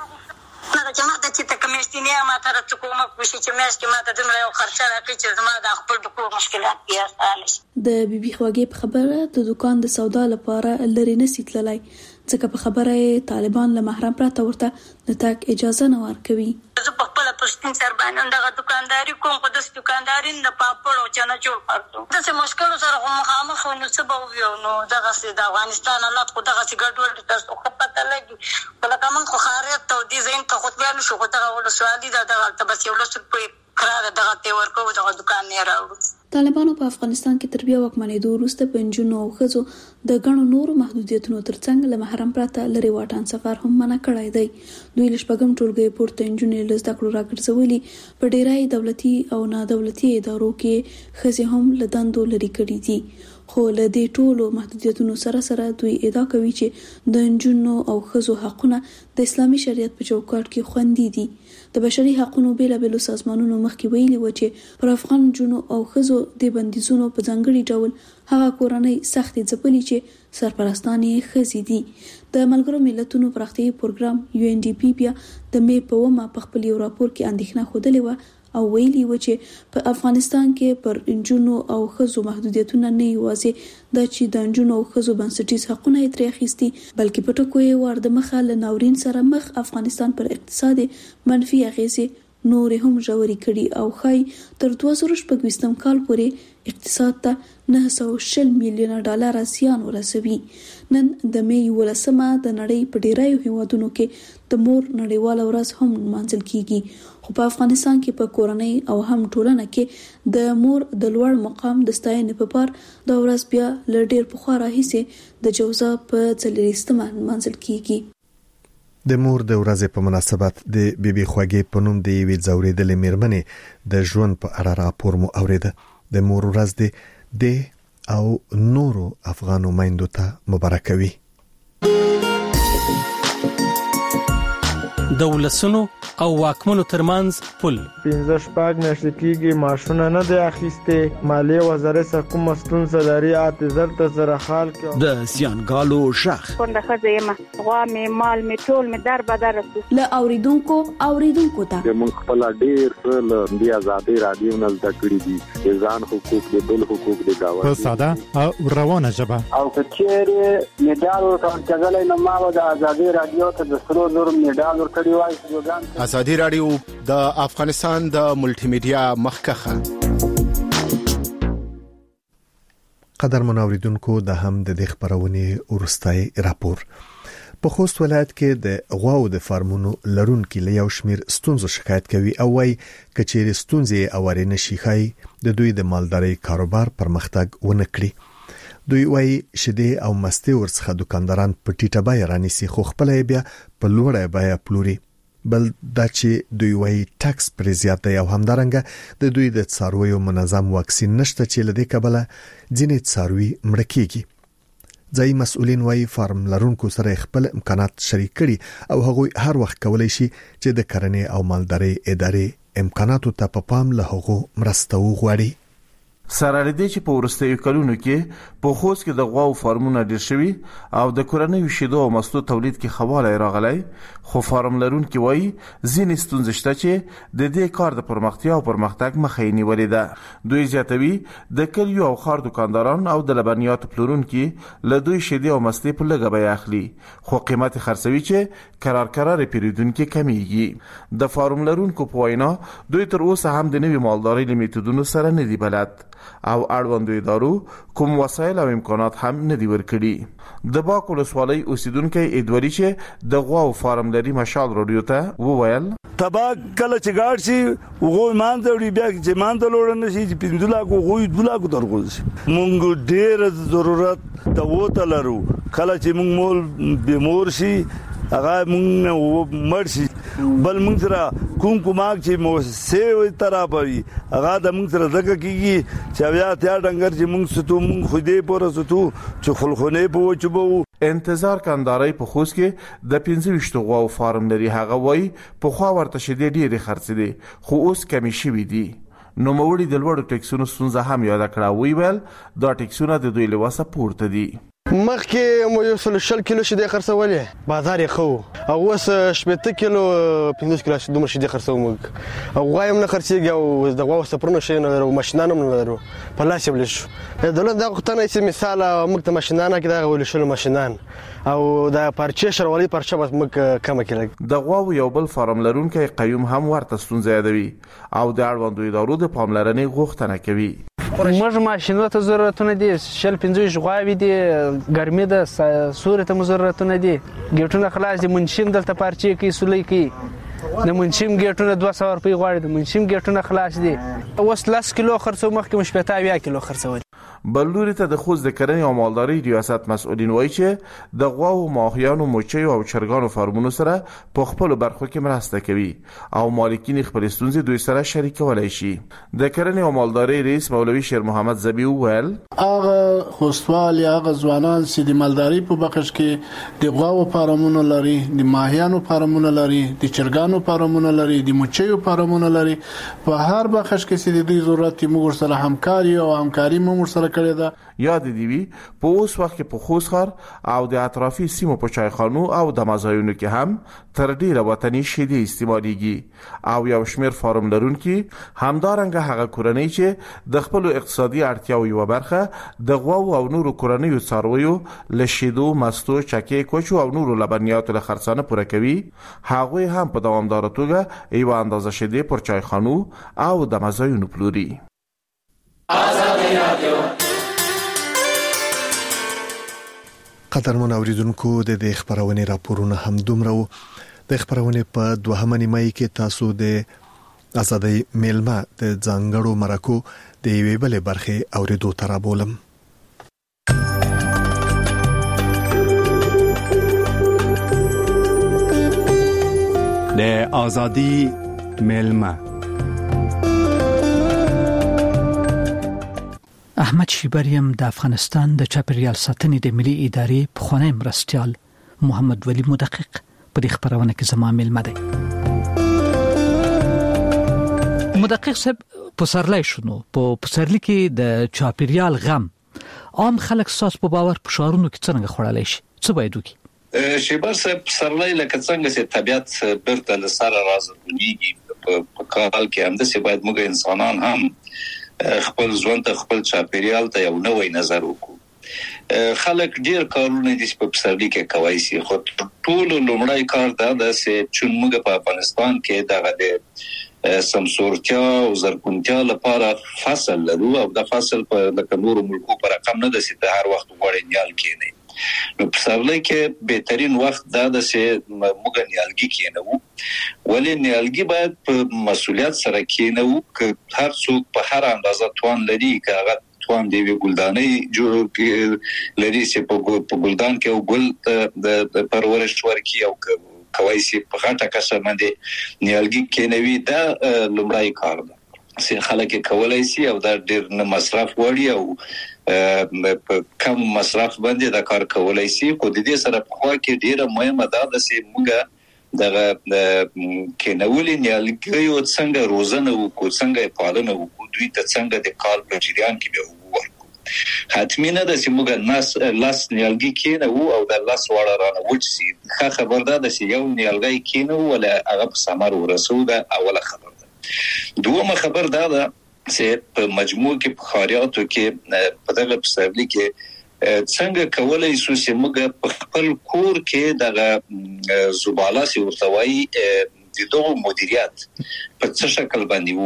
هغه جماعت چې تکمیشتینه ما ته راڅ کومک وشي چې مېش کې ما ته دومره یو خرچه راکړي چې زما د خپل د کور مشکلات بیا اسانه شي. د بیبي خوږې په خبره د دکان د سودا لپاره لري نسی تللی، ځکه په خبره طالبان له محرم پرته ورته د تاک اجازه نه ورکوي. زه په خپل پښتون سر باندې دغه دکانداري کوم، خو د دکانداري نه پاپړو چنچول پاتو د څه مشکل سره مخامخ نو څه به ویو. نو دغه د افغانستان الله خو دغه ګډوډ تاسو خو پته لګي ولکه من خو خاریت ته دي زین ته خو بیا نشو خو دغه ولسوالي دغه ته بس یو لسو په قرار دغه ته ورکو دغه دکان نه راوړو. طالبانو په افغانستان کې تر بیا واکمنېدو وروسته په نجونو او ښځو د ګڼو نورو محدودیتونو ترڅنګ له محرم پرته لرې واټن سفر هم منع کړی دی. دوی له شپږم ټولګي پورته نجونې له زده کړو راګرځولي. په ډیری دولتي او نادولتي ادارو کې ښځې هم له دندو لرې کړي دي. خو له دې ټولو محدودیتونو سره سره دوی ادعا کوي چې د نجونو او ښځو حقونه د اسلامي شریعت په چوکاټ کې خوندي دي. د بشري حقوقو بیلابېلو سازمانونو مخکې ویلي و چې پر افغان نجونو او ښځو د بندیزونو په ځانګړي ډول هغه کورنۍ سختې ځپلي چې سرپرستان یې ښځې دي. د ملګرو ملتونو پراختیایي پروګرام UNDP بیا د می په 1 په خپل یو راپور کې اندېښنه ښودلې و او ویلي و چې په افغانستان کې پر نجونو او ښځو محدودیتونه نه یوازې د چې د نجونو او ښځو بنسټیز حقونه یې ترې اخیستي، بلکې په ټکو یې ور د مخه له ناورین سره مخ افغانستان پر اقتصاد منفي اغیزې نور هم ژورې کړي او خای تر 2024 کال پورې اقتصاد ته $910 میلیونه زیان ورسوي. نن د می 11مه د نړۍ په ډیرایو هیوادونو کې د مور نړیواله ورځ هم لمانځل کیږي، خو په افغانستان کې په کورنۍ او هم ټولنه کې د مور د لوړ مقام د ستاینې په پار د ورځ بیا له ډیر پخوا راهیسې د جوزا په 40مه لمانځل کیږي. د مور د ورځې په مناسبت د بیبي خوږې په نوم د یوې ځورېدلې میرمنې د ژوند په اړه راپور مو اوریده. د مور ورځ د او نورو افغانو میندو ته مبارک وي. د ولسونو او واکمنو ترمنځ پل 15 میاشتې کېږي ماشونه نه دی اخیسته، مالیه وزارت څخه کوم ستونزه لري اعتذار ته سره حال کې د زیانګالو شخ څنګه خزه غوا می مال می ټول می در بدر له اوریدونکو ته موږ خپل ډیر څه د آزادۍ رادیو نه زده کړی دي، ځان حقوق د بل حقوق د گاوه په ساده او روانه ژبه او کچېره میډال ورکړل نو ما د آزادۍ رادیو ته د سرو زر میډال ورکړی وای. آزادۍ رادیو د افغانستان د ملټي میډیا مخکخه. قدر منوریدونکو د هم د دې خبرونه ورستای راپور. په خوست ولایت کې د غواو د فارمونو لرونکو له یو شمیر ستونزو شکایت کوي او وايي کچېر ستونزې اوري نشي خای د دوی د مالداري کاروبار پرمختګ ونه کړي. دوی وايي شیدې او مستي ورڅخه دکانداران په ټیټه بیه رانیسي، خو خپل بیا په لوړه بیه پلوري. بل دا چې دوی وايي ټاکس پر زیاته او همدارنګه د دوی د څارویو منظم واکسین نشته چې لدې کبله ځینې څاروي مړه کیږي. ځای مسؤلین وايي فارم لرونکو سره خپل امکانات شریک کړي او هغوی هر وخت کولای شي چې د کرنې او مالداري ادارې امکاناتو ته په پام له هغو مرسته وغواړي. سره لدې چې په ورستیو کلونو کې په خوست کې د غواو فارمونه ډیر شوي او د کورنیو شیدو او مستو تولید کې خواله راغلی، خو فارم لرونکي وایي ځینې ستونزې شته چې د دې کار د پرمختیا او پرمختګ مخه یې نیولې ده. دوی زیاتوي د کلیو او ښار دکانداران او د لبنیاتو پلورونکي له دوی شیدې او مستې په لږه بیه اخلي، خو قیمت خرڅوي چې قرار پیرودونکو کمیږي. د فارم لرونکو په وینا دوی تر اوسه هم د نوي مالدارۍ له میتودونو سره نه دي بلد او اړوندو ادارو کوم وسایل او امکانات هم نه دی ورکړي. د باک ولسوالۍ اوسیدونکو ادوري چې د غواو فارم لري مشال رادیو ته وویل تبا کله چې ګاډ شي وګو مان ته وړي بیا چې مان ته لوړ نه شي چې پندولا کو غوي دولا کو درغوز مونږ ډېر ضرورت ته وته لرو. کله چې مونږ مول بیمور شي هغه مونږ مرشي بل مونږ سره کوماک چې مو سه طرف وي هغه د مونږ سره زګه کیږي چې بیا ته ډنګر چې مونږ ستو مونږ خوده پر ستو چې خلخونه په وچبو. انتظار کنداري په خوست کې د 25 غواو فارم لري، هغه وای په خوا ورته شیدې ډېری خرڅ دي خو اوس کمی شوي دي. نو موړي د لوړو ټیکسونو ستونزه هم یاد کړه، ویل دا ټیکسونه د دوی له واسه پورته دي. مخکې مو یو 100 کیلو شیدې خرڅولې بازار یې خو او اوس 70 کیلو 50 کیلو دومره شیدې خرڅوم او غوایم نه خرڅيږي او د غواو سپرونو شي نه لرو ماشینانو نه لرو په لاس یې بلش دولت دا غوښتنه چې مثال موږ ته ماشینانه کې دا ولې شل ماشینان او دا پرچې شروالي پرچې بس موږ کم کړل. د غواو یو بل فارم لرونکي قیوم هم ورته ستونزه یادوي او د اړوندو ادارو د پاملرنې غوښتنه کوي. موږ ماشینونو ته ضرورتونه دي، 15 غواوي دي، ګرمي ده، سوري ته ضرورتونه دي، ګیټونه خلاص دي، منشم دلته پارچې کوي سولې کوي، د منشم ګیټونه 200 روپۍ غواړي، د منشم ګیټونه خلاص دي. اوس 10 کیلو خرڅو مخکې مش 50 کیلو خرڅول. بلوري ته د خوست د کرنې او مالدارۍ ریاست مسؤلین وایي چې د غواو، ماهیانو، موچیو او چرګانو فارمونو سره په خپل برخو کې مرسته کوي او مالکین خپل ستونزې دوی سره شریکولای شي. د کرنې او مالدارۍ رئیس مولوي شیر محمد زبی وویل هغه خوستوال هغه ځوانان چې د مالدارۍ په بخش کې د غواو فارمونو لري، د ماهیانو فارمونو لري، د چرګانو فارمونو لري، د موچیو فارمونو لري، په هر بخش کې چې د دوی ضرورت موږ سره همکاري او همکاري موږ سره کړې ده. یاد دی وی په اوس وخت کې په خوست ښار او د اطرافي سیمو په چایخانو او د مزایونو کې هم تر ډیره وطني شیدې استعمالېږي او یو شمېر فارم لرونکي همدارنګه هغه کورنۍ چې د خپل اقتصادي اړتیاو یو برخه د غواو او نورو کورنیو څارویو له شیدو، مستو، چکې، کوچو او نورو لبنیاتو له خرڅانه پوره کوي، هغوی هم په دوامداره توګه یو اندازه شیدې پر چایخانو او د مزایونو پلوري. قدرمن اوریدونکو د دې خبرونه راپورونه هم دومره د خبرونه په دوهمه نیمه کې تاسو د ازادي میلمه د ځانګړو مرکو د یوې بلې برخې اوریدو ترابولم. د ازادي میلمه احمد شیبریم د افغانستان د چاپیریال ساتنې د ملي ادارې پخوانی مرستیال محمد ولی مدقق په دې خبرونه کې زما میلمه دی. مدقق صاحب پسرلی شنو په پسرلی کې د چاپیریال غم عام خلک ساس په باور په شارونو کې څنګه خړلای شي؟ څه باید وکړي؟ شیبر صاحب پسرلی لکه څنګه چې طبيعت برته له سره راځي په کال کې هم د سی باید موږ انسانان هم خپل ژوند ته خپل چاپیریال ته یو نوې نظر وکړو. خلک ډیر کارونه دي په پسرلی کې کوي سي، خو ټول لومړی کار دا ده چې موږ په افغانستان کې دغه سمسورتیا او زرغونتیا لپاره فصل لرو او د فصل په لکه نور ملکو پر رقم نه د سي هر وخت غوړې نیال کېنی. نو پسرلی کې بهترین وخت دا د چې موږ نیالګي کېنو، ولې نیالګي باید په مسؤلیت سره کېنو چې هر څوک په هر اندازه توان لري چې هغه توان دی ګلدانې جوړ لري چې په ګلدان کې او ګل د پرورش ورکي او کوي چې په غټه کسه باندې نیالګي کېنوي. دا لومړی کار ده چې خلک کولای شي او دا ډیر نه مصرف وړي او په کم مصرف باندې دا کار کولای شي. خو د دې سره په خوا کې ډیره مهمه ده چې موږ دغه کېنولې نیالګیو څنګه روزنه وکړو، څنګه پالنه وکړو، دوی ته څنګه د کال په جریان کې به ورکړو. حتمی نه ده چې موږ لاس نیالګي کېنو او د لاس وړه رانه وچ شي. ښه خبر ده چې یو نیالګي کېنو ولا هغه په ثمر ورسو. دا اوله خبر ده. دومره خبر ده چې په مجموع کې په خاریاتو کې په دغه پسرلی کې څنګه کولای شو چې موږ په خپل کور کې دغه زباله سي ورتوي د دوه مدیریت په څه شکل باندې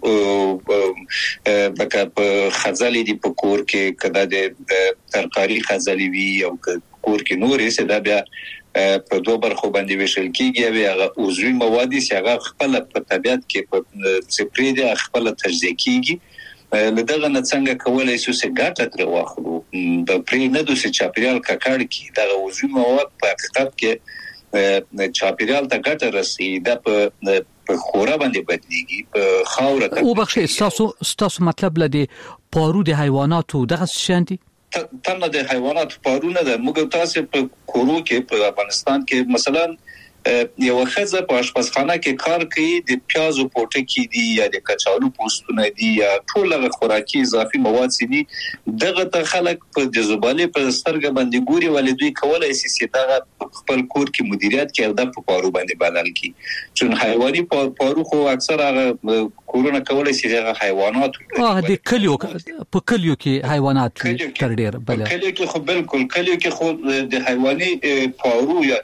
وکړو. لکه په خزالي دی په کور کې کدا د ترکاری خزالي وی او کور کې نورې څه دا بیا په دوه برخو باندې ویشل کیږي. هغه عضوي مواد چې هغه خپل په طبيعت کې په سپری دي خپل تجزیه کیږي. لدغه نه څنګه کولای شو چې ګټه تر واخلو د پرې نه د چاپیریال ککړ کی دغه عضوي مواد په حقیقت کې چاپیریال ته ګټه رسي. دا په خورا باندې بدليږي په خاور ته. او بخښه ستاسو مطلب لدی پارو د حیواناتو دغه شاندي تنه د حیوانات پارونه ده. موږ تاسو په کورو کې په افغانستان کې مثلا یو خزه په آشپزخانه کې کار کوي، د پیازو پوټکی دي یا د کچالو پوستونه دي یا ټول خوراکي اضافي مواد دي، دغه ته خلک په د زباله په سترګه باندې ګوري ولې دوی کولای شي چې دغه خپل کور کې مدیریت کوي او د پارو باندې بدل کی. چون حیواني پارو خو اکثر هغه کورونه کولای شي هغه حیوانات د کلیو په کلیو کې حیوانات تر ډیر بل کلیو کې خو بالکل کلیو کې خو د حیواني پارو یا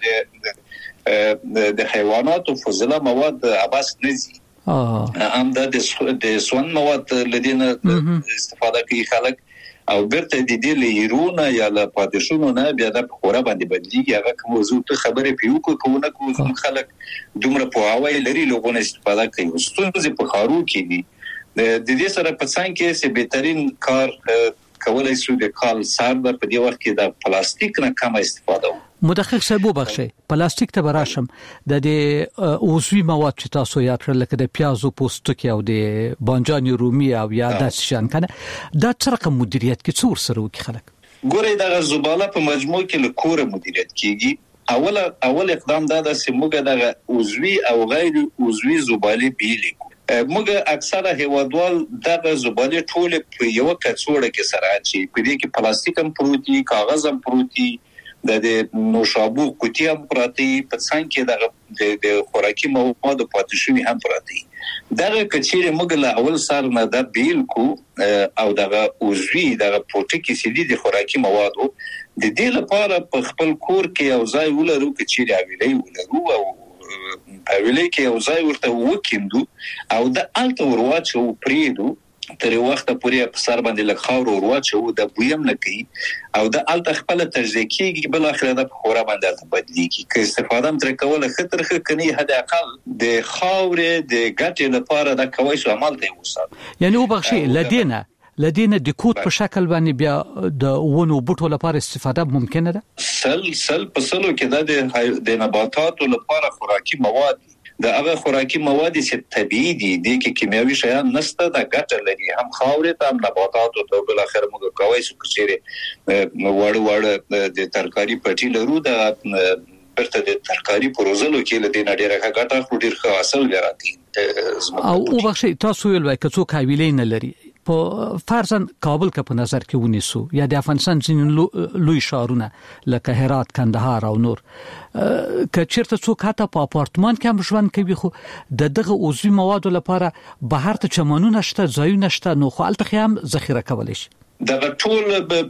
د حیواناتو فضله مواد عباس نزي هم د سون مواد لدينا استفاده کوي خلک او برته د دې لیرونه یا لا پاتشونو نه بیا د خورا باندې بدلیږي. هغه موضوع ته خبره پیوکو کوونه کوم خلک دومره په هواي لري لوګونه استفاده کوي. ستونزې په خارو کې دي. د دې سره په څنګه کې چې بهترین کار کولای شو د کال سر په دې وخت کې د پلاستیک نه کم استفاده وکړو. مدقق صاحب وبخښئ پلاستیک ته براشم د عضوي مواد چې تاسو یاد کړل لکه د پیازو پوستکی او د بانجان رومي او یا د شان کنه دا څه رقم مدیریت کې څور سره وکي خلک ګورې د زباله په مجموع کې له کور مدیریت کیږي. اول اقدام دا د سیموګه د عضوي او غیر عضوي زباله بیل کو موږ اکثره هیوادوال دغه زباله ټول په یو کڅوړه کې سره اچي، په دې کې پلاستیک هم پروتي، کاغذ هم پروتي، د نوشابو قوطي هم پراتی، په څنګ کې د خوراکي موادو پاتې شوی هم پراتی. دغه کچېره موږ له اول سره نه د بیل کو او دغه اوزوی دغه پروتیکي سیدي د خوراکي موادو د دې لپاره په خپل کور کې او ځای ولرو کچېره ویلې ولرو او ویلې کې او ځای ورته وکیندو او د الته ورواچو پریدو تر وخت پورې په سر باندې لږ خاور ورواچو د بویم نه کوي او د الته خپل تجزیه کیږي، بل اخر د خورا باندې بدلیږي. که استفاده تر کوله خطر کني حد اقل د خاورې د ګټې لپاره د کوي عمل دی وسات. یعنی وبخښي لدينا د کود په شکل باندې بیا د ونو بوټو لپاره استفاده ممکنه ده. سل په سلو کې د نباتاتو لپاره خوراکي مواد د هغه خوراکي مواد چې طبيعي دي د کیمیاوي شیان نشته، د ګټه لري هم خاورې ته هم نباتاتو ته. بل اخر موږ کوي چې وړ د ترکاری پټي لرو د برته د ترکاری پروزلو کې لدې نډیره ګټه خو ډیر ښه حاصل لري. او وبخښي تاسو ویل وای کڅو کاویلې نه لري په فرضاً کابل کې په نظر کې ونیسو یا د افغانستان ځینې لوی ښارونه لکه هرات، کندهار او نور، که چیرته څوک حتی په اپارتمان کې هم ژوند کوي خو دغه عضوي موادو لپاره بهر ته چمنونه شته، ځایونه شته، نو خو الته هم ذخیره کولای شي. دغه ټول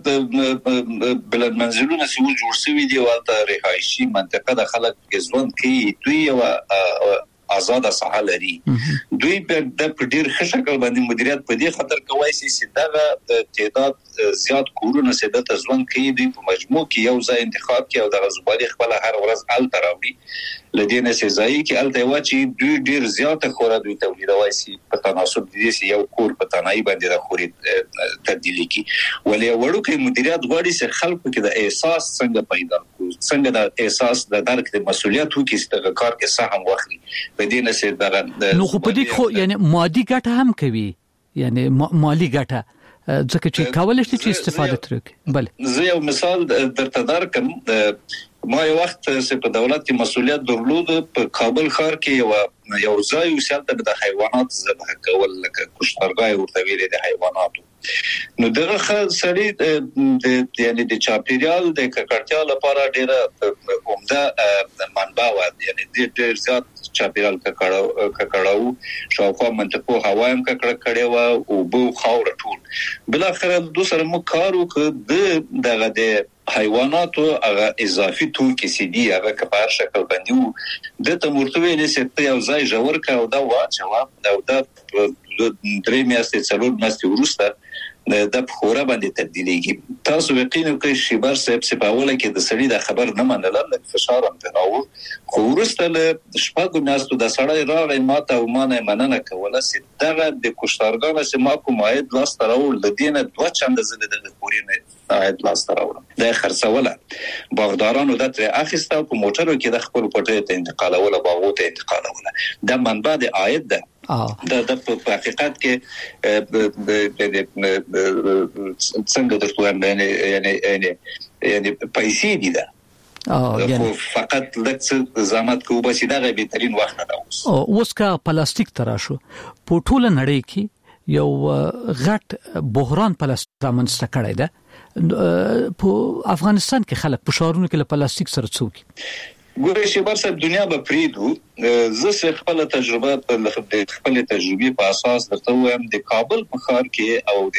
بلد منزلونه چې جوړ شوي دي ولته رهایشي منطقه د خلک ژوند کوي، دوی او آزاد ساحه لري. دوی په ډیر ښه شکل باندې مدیریت په دې خاطر کوي چې دغه تعداد زیات کورونه سیده ځوان کوي، دوی په مجموع کې یو ځای انتخاب کوي او دغه زبالي خپل هر ورځ ال تراوي لدينا سيزاي کې الته واچي دوی ډیر زیات خورا دوی تولیدوي سي په تناسب دي سي یو کور په تنای باندې د خوري تبدیلی کی ولې وړو کې مدیریت غواړي چې خلکو کې د احساس څنګه پیدا کوي، څنګه د احساس د درک د مسولیت وکړي چې د کار کې سهم واخلي په دې نه سي دغه نو خو په دې خو یعنی مادي ګټه هم کوي، یعنی مالی ګټه ځکه چې کولای شي چې استفاده ترکي. بله زه یو مثال درته درکم. ما یو وخت چې په دولت کې مسولیت درلود په کابل ښار کې یو ځای وسیلته د حیوانات ذبح کول لکه کشتارګاه ورته ویل د حیواناتو. نو دغه سړی یعنی د چاپیریال د ککړتیا لپاره ډیره عمده منبع و، یعنی ډیر زیات چاپیریال ککړاو شاوخوا منطقو هوا هم ککړه کړې و او بو خاور ټول. بل اخر دوسر مو کارو ک دغه د حیواناتو هغه اضافي توکي سي دي هغه کبار شکل باندې د تمورتوي نه سپته یو ځای جوړ کا او دا واچو دا درې میاشتې څلور میاشتې ورسته د خورا باندې تبدیلیږي. تاسو یقین کوئ چې بار سه په اوله کې د سړي د خبر نه منل لکه فشار هم تراو خو ورسته له شپږو میاشتو د سړی راغی ماته او مانه مننه کوله چې دغه د کشتارګانو چې ما کوم عاید لاس تراو لدینه دوه چنده زله د خورینه عاید لاس تراو د خرڅوله باغدارانو د تر اخیسته په موټرو کې د خپل پټه ته انتقالوله باغو ته انتقالوله د منبع د عاید ده د په حقیقت کې څنګه درته یعنی پیسې دي دا فقط لکه زحمت کو بس دا بهترین وخت ده. اوس کا پلاستیک تراشو په ټوله نړۍ کې یو غټ بحران پلاستیک رامنځته کړی ده. په افغانستان کې خلک په شهرونو کې له پلاستیک سره څوک ګورې چې برسه دنیا به پریدو. زه خپل تجربه په اساس درته وایم د کابل په ښار کې او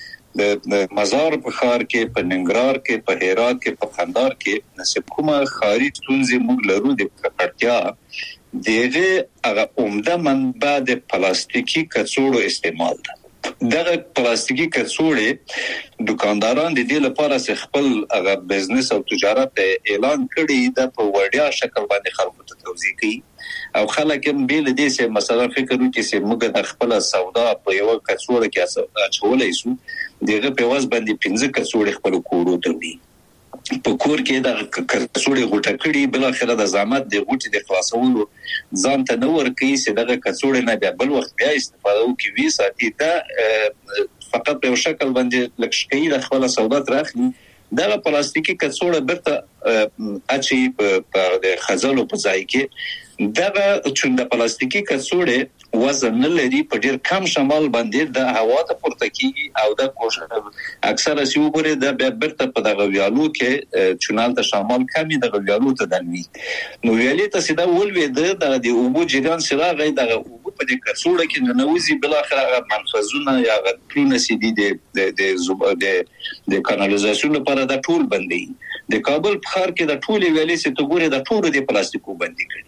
د مزار په ښار کې په ننګرهار کې په هرات کې په قندهار کې نسب کومه خارج ستونزې موږ لرو د ککړتیا دغه هغه عمده منبع د پلاستیکي کڅوړو استعمال ده. دغه پلاستیکي کڅوړې دکانداران د دې لپاره چې خپل هغه بزنس او تجارت اعلان کړي د په وړیا شکل باندې خلکو ته توضیح کوي او خلک هم بیل دې چې مثلا فکر وکړي چې موږ د خپل سودا په یو کڅوړه کې اچولای شو دغه په واس باندې 15 کڅوړې خپل کورو ته وي په کور کې د کڅوړې غوټه کړي بل اخر د زحمت د غوټې د خلاصولو ځان ته نور کوي چې دغه کڅوړې نه بیا بل وخت بیا استفاده وکړي ساتي دا فقط په شکل باندې لکشکې د خپل سودا ترخلي دا پلاستیکي کڅوړه برته اچي په د خزلو په ځای کې دا چې د پلاستیکي کڅوړې وزن نه لري په ډیر کم شمال باندې د هوا ته پورته کیږي او د کوشش اکثره سی وګوري د برته په دغه ویالو کې چونال ته شمال کمی دغه ویالو ته دلوي نو ویالې ته سیده ولوي د اوبو جریان سره غي دغه اوبو په دې کڅوړه کې ننوځي بل اخر منفذونه یا غټونه سي دي د کانالیزاسیون لپاره د ټول بندي د کابل په ښار کې د ټول ویالې سي ته ګوري د ټول د پلاستیکو بندي کړي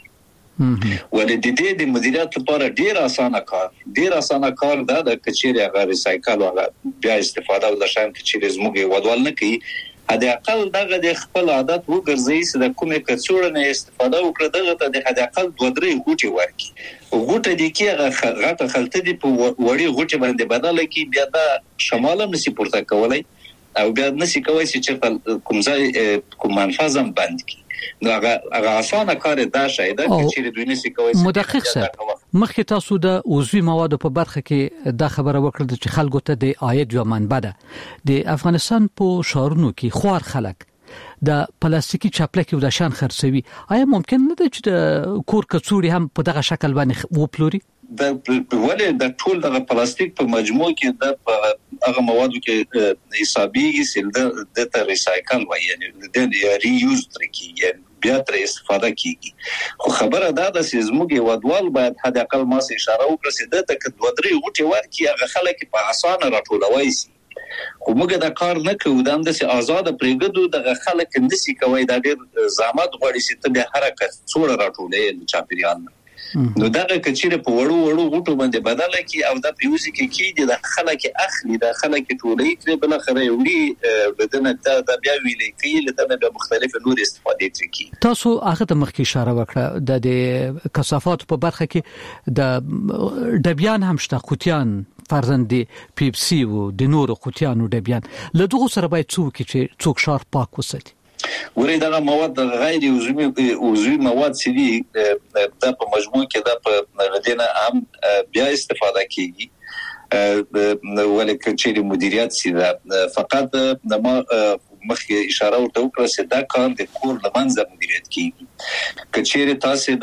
ولې د مدیریت لپاره ډیر اسانه کار دا د کچېری غیر ریسایکل او بیا استفاده او د شان کچېری زموږ ودوال نه کوي هدا اقل دغه د خپل عادت وګرځي چې د کومه کڅوړه نه استفاده وکړه دغه ته د هدا اقل 2-3 غوټي ورکي غوټه دي کې غټه خلته دي په وړي غوټي باندې بدل کی بیا د شمال نسی پورته کولای او بیا نسی کوي چې کوم ځای کوم منفذم بند کی هغه اسانه کار دا شاید چې دوی نسی کوي مدقق سره مخکې تاسو د عضوي موادو په برخه کې دا خبره وکړه چې خلکو ته د عاید یو منبع ده د افغانستان په شهرونو کې خوار خلک د پلاستیکي چاپلکي او د شان خرڅوي آیا ممکن نه ده چې د کور کڅوړي هم په دغه شکل باندې وپلوري د ولې د ټول د پلاستیک په مجموع کې د هغه موادو کې حسابيږي چې د ریسایکل وایي یعنی د ری یوز ترکیږي بیا تر استفاده کیږي خو خبره دا ده چې زموږ ودوال باید حد اقل ما سه اشاره وکړي چې د تک 2-3 غوټي ورکي هغه خلک په اسانه راټولوي سي خو موږ دا کار نه کوو د اندسه آزاد پرېګدو د خلک نسی کوي دا ډېر زحمت غواړي چې ته به حرکت څوړه راټولې چاپیریال نو دا کچېره په وړو غوټو باندې بدله کی او دا پیوزي کې د خلک اخلي د خلک ټولې کړي بل خره وړي بدنه دا بیا ویلې کې لته به مختلف نور استفاده کوي تاسو هغه ته مخکې اشاره وکړه د کثافات په برخه کې د ډبیان هم شته قوتیان فرزند پیپسي او د نورو قوتیانو ډبیان له دغه سره باید څوک شار پاک وساتي ورې دا مواد غیر عضوي مواد سي دي د په مجموع کې د په لدينا هم بیا استفاده کیږي ولکه چې مدیریت سي دا فقط د ما مخکې اشاره ورته وکړه چې دا کار د کور لمنځه مدیریت کیږي کچېره تاسو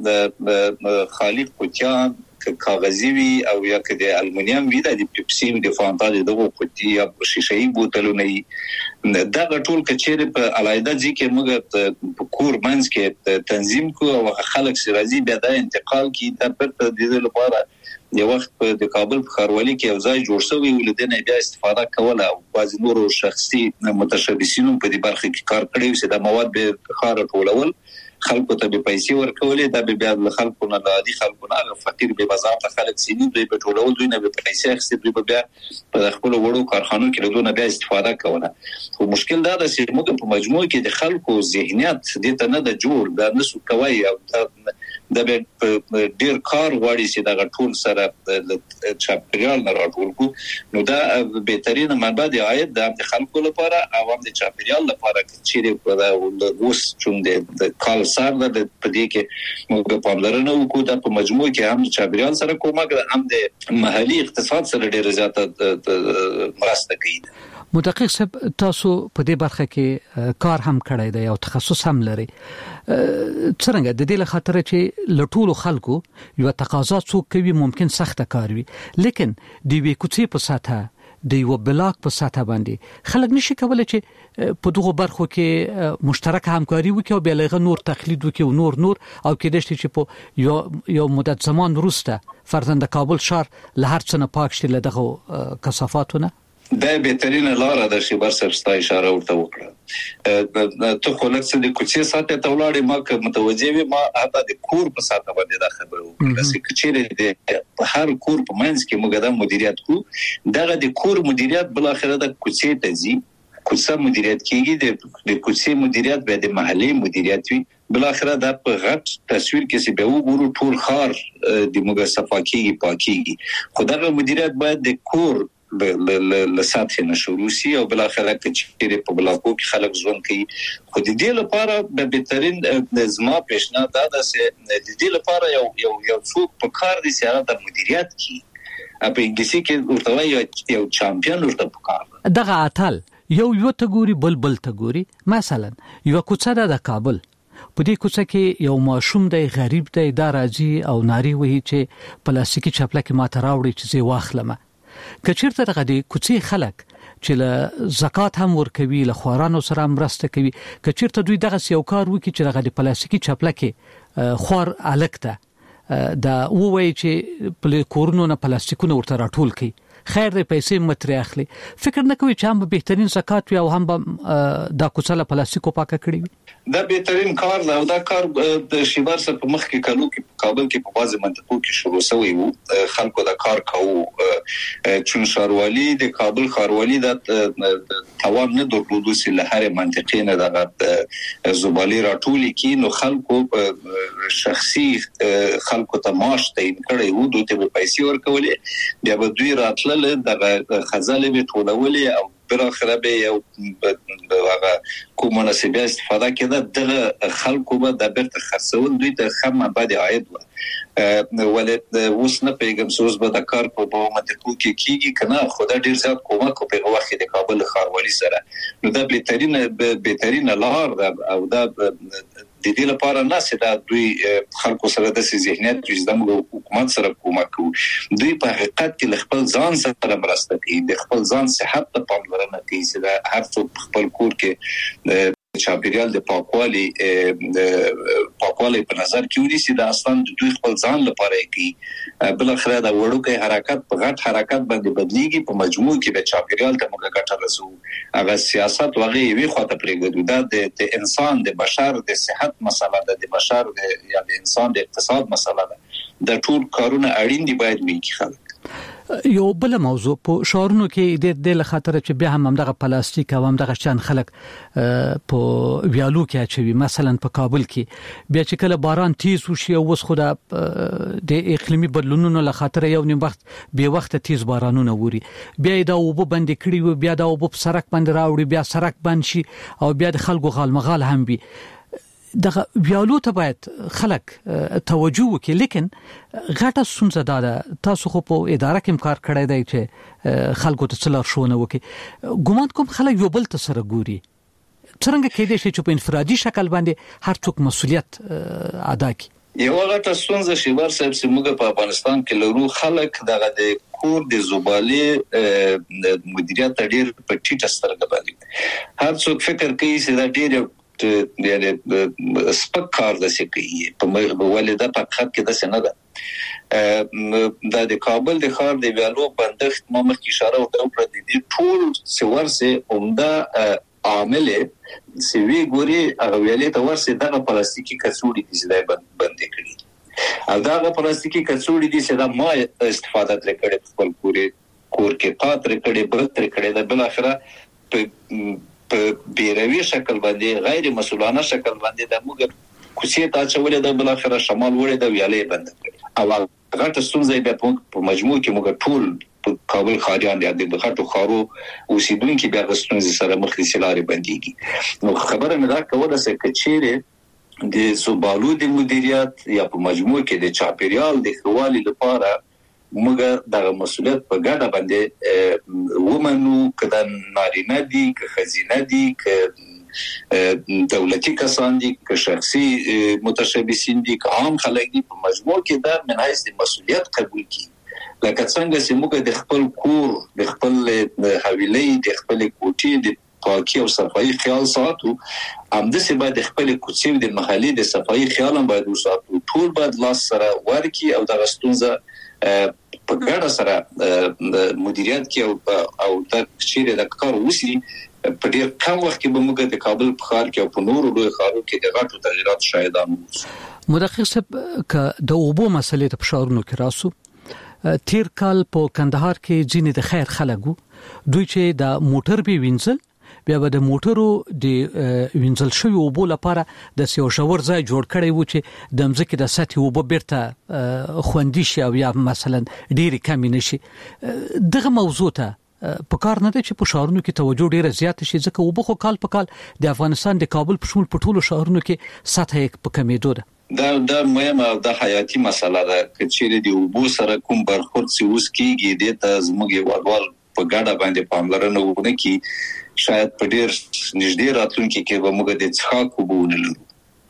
د خالق قوتیان کاغذي وي او یا د المونیم وي د پیپسي د فانټا دغه قوتي یا شیشه‌ای بوتلونه دا ټول کچېره په علایده ځکه موږ په کور منځ کې تنظیم کو او خلک سرازي بیا د انتقال کی د پرته د لپاره یو وخت په د کابل په خاروالي کې یو ځای جوړ شوی ولدنه بیا استفاده کوله او بعض نورو شخصي متشبثینو په دې برخه کې کار کړی چې د مواد به خار ټولول خلکو ته به پیسې ورکولې دا به بیا له خلکو نه عادي خلکو نه فقیر به بازار ته خلک سینې دوی په ټولول دوی نه به پیسې اخیستي دوی به بیا په خپل وړو کارخانو کې له بیا استفاده کوله خو مشکل دا ده چې موږ په مجموع کې د خلکو ذهنیت د ته نه د جوړ دا نسو کوي او د ډیر کار غواړي چې دا ټول سره چاپیریال نه راټول کو نو دا بهترینه منبع دی عاید د خلکو لپاره او د چاپیریال لپاره چې په اوس چون د کال سره د پدې کې موږ پاملرنه وکړو د په مجموع کې هم چاپیریال سره کومه هم د محلي اقتصاد سره ډیر زیاته مرسته کوي مدقق صاحب تاسو په دې برخه کې کار هم کړی دی او تخصص هم لري څنګه د دې لپاره چې لټول خلکو یو تقاضا څوک کوي ممکن سخت کار وي لیکن د وی کوڅې په ساته د یو بلاک په ساته باندې خلک نشي کولای چې په دغه برخو کې مشترک همکاري وکړي او بلغه نور تقلید وکړي او نور او کې دشت چې په یو مدت زمان وروسته فرزند کابل شهر له هر څه نه پاک شي له دغه کثافاتونه دا بهترینه لاره ده چې برسر ستا اشاره ورته وکړه ته خو لکه د کوڅې ساته ته ولاړې ما که متوجه وي ما حتی د کور په ساته باندې دا خبره وکړه چې د هر کور په منځ کې موږ د مدیریت کو دغه د کور مدیریت بل اخره د کوڅې ته ځي کوڅه مدیریت کیږي د کوڅې مدیریت به د محلي مدیریت وي بل اخره د په غټ تصویر کې چې به وګورو ټول خار د موږ صفاکیږي پاکيږي خدای مدیریت باید د کور له سطح نشوروسي او بل اخره چې په بلاکو کې خلک ژوند کوي خو د دې لپاره به بهترین نظام پیشنهاد دا ده چې د دې لپاره یو څوک په کار دي چې هغه د مدیریت کوي په انګلیسي کې ورته یو چمپیون ورته پکار دغه اتل یو ته ګوري بل ته ګوري مثلا یو کوڅه د کابل په دې کوڅه کې یو ماشوم دی غریب دی دا راځي او ناری وهي چې پلاستیکي چپلکه ماته راوړي چې زه واخلم کچیرته دغه د کوڅې خلک چې له زکات هم ورکوي له خوارانو سره مرسته کوي کچیرته دوی دغه یو کار وکړي چې دغه د پلاستیکي چپلکه خور الکته دا وایي چې په کورونو نه پلاستیکونه ورته راټول کړي خیر دې پیسې متري اخلي فکر نه کوي چې هم به بهترین زکات وي او هم دا کوڅه پلاستیکو پاکه کړی وي دا بهترین کار دی او دا کار د شیبر سره په مخ کې کلو کې کابل کې په بازي منطقو کې شروع شوی وو خلکو دا کار کوو چون شاروالي د کابل خاروالي د توان نه درلودو چې له هر منطقې نه د زبالي راټولي کې نو خلکو شخصي خلکو ته معاش تعیین کړي وو دوی ته پیسې ورکولې بیا به دوی راتل د خزانه به ټولولې او بل اخر به یو هغه کوم مناسبه استفاده کړه د خلکو به د برت خرڅول دوی ته خمه بعد عاید ولې اوس نه پیغام سوز به د کار په منطقو کې کیږي کنه خدای ډیر زیات کومک په وخت د کابل خاروالي سره نو دا بهترین لار او دا د دې لپاره نه چې دا دوی خلکو سره د ذهنیت چې د حکومت سره کومک کوي دوی په حقیقت کې خپل ځان سره مرسته کوي د خپل ځان صحت ته پاملرنه کوي چې دا هر څوک خپل کور کې چاپیریال د پاکوالي په نظر کې ونیسي دا اصلا دوی خپل ځان لپاره کوي بل اخر دا وړوکی حرکت په غټ حرکت باندې بدلیږي په مجموع کې د چاپیریال ته موږ ګټه رسو هغه سیاست وغه وی خواته پرېږدو دا د انسان د بشر د صحت مسله ده د بشر یا د انسان د اقتصاد مسله ده د ټول کارونه اړین دي باید وکړي خلک یو بل موضوع په شهرونو کې د لخاطر چې بیا هم دغه پلاستیک او هم دغه شان خلک په ویالو کې اچوي مثلا په کابل کې بیا چې کله باران تیز وشي او وس خو د اقلیمي بدلونونو لخاطر یو نیم وخت به وخت تیز بارانونه ووري بیا دا وب بند کړي بیا دا وب سرک باندې راوړي بیا سرک بند شي او بیا د خلکو غالمغال هم وي دغه ویالو ته باید خلک توجه وکړي لیکن غټه ستونزه ده تاسو خو په اداره کې کار کړی دی چې خلکو ته څلور شونه وکړي ګومان کوم خلک یو بل ته سره ګوري څنګه کېدای شي چې په انفرادي شکل باندې هر څوک مسؤلیت ادا کړي یو غټه ستونزه شیبر صاحب چې موږ په افغانستان کې لرو خلک دغه د کور د زبالي مدیریت ډیر په ټیټه سترګه باندې هر څوک فکر کوي چې دا ډیر د سپک کار د سکی په ولدا په خط کې د سنه ده د کابل د خار د ویالو بندښت مخ اشاره وکړه د دې ټول سورسه عمده عامل سوي ګوري هغه ویلې ته ورسه د پلاستیکي کڅوړي د ځای بند کړي او دا پلاستیکي کڅوړي د څه د ما استفاده کړي خپل کور کې پاتره کړي برتر کړي د بل اخره په بیروي شکل باندې غیر مسؤلانه شکل باندې د موږ کوڅې ته چولې د بل اخره شمال وړي د ویالې بند کړي او غټه ستونزه به په مجموع کې موږ ټول په کابل خاریان د غټو خارو اوسیدونکو بیا غستونځ سره مخ دي سلاري باندېږي نو خبره نه دا کوله چې کچېره د زبالو د مدیریت یا په مجموع کې د چاپیریال د خوالي لپاره موږ د مسؤلیت په ګډه باندې ومنو کله نارینه دي که خزینه دي که دولتي کسان دي که شخصي متشبثین دي که عام خلک دي په مجموع کې دا من حیث مسؤلیت قبول کړي لکه څنګه چې موږ د خپل کور د خپل حویلې د خپل کوټې د پاکي او صفایي خیال ساتو همداسې باید خپل کوڅې د محلي د صفایي خیال هم باید وساتو ټول باید لاس سره ورکی او د غستونزه په ګډه سره مدیریت کې او د چیرې د کار وسی په ډیر کم وخت کې به موږ د کابل په ښار کې او په نورو لوی ښارونو کې د غټو تغیرات شاهدان وو مدقق صاحب ک د اوبو مسلې ته په شهرونو کې راسو تیر کال په کندهار کې ځینې د خیر خلکو دوی چې د موټر به وینځل بیا به د موټرو د وینځل شوی اوبو لپاره د سیو شاور ځای جوړ کړی وو چې د مځکې د سطح اوبو بیرته خوندي شي او یا مثلا ډېری کم نشي دغه موضوع ته په کار نه دی چې په شهرونو کې توجه ډیره زیات شي ځکه اوبو خو کال په کال د افغانستان د کابل په شمول په ټولو شهرونو کې سطح یې په کمیدو ده دا مهمه او د حیاتي مسله ده چې د اوبو سره کوم برخورد سی اوس کېږي د تزموږي وړوال په ګډه باندې پاملرنه وکړي کی شاید په ډیر نږدې راتلونکي کې به موږ د څښاک اوبو ولرو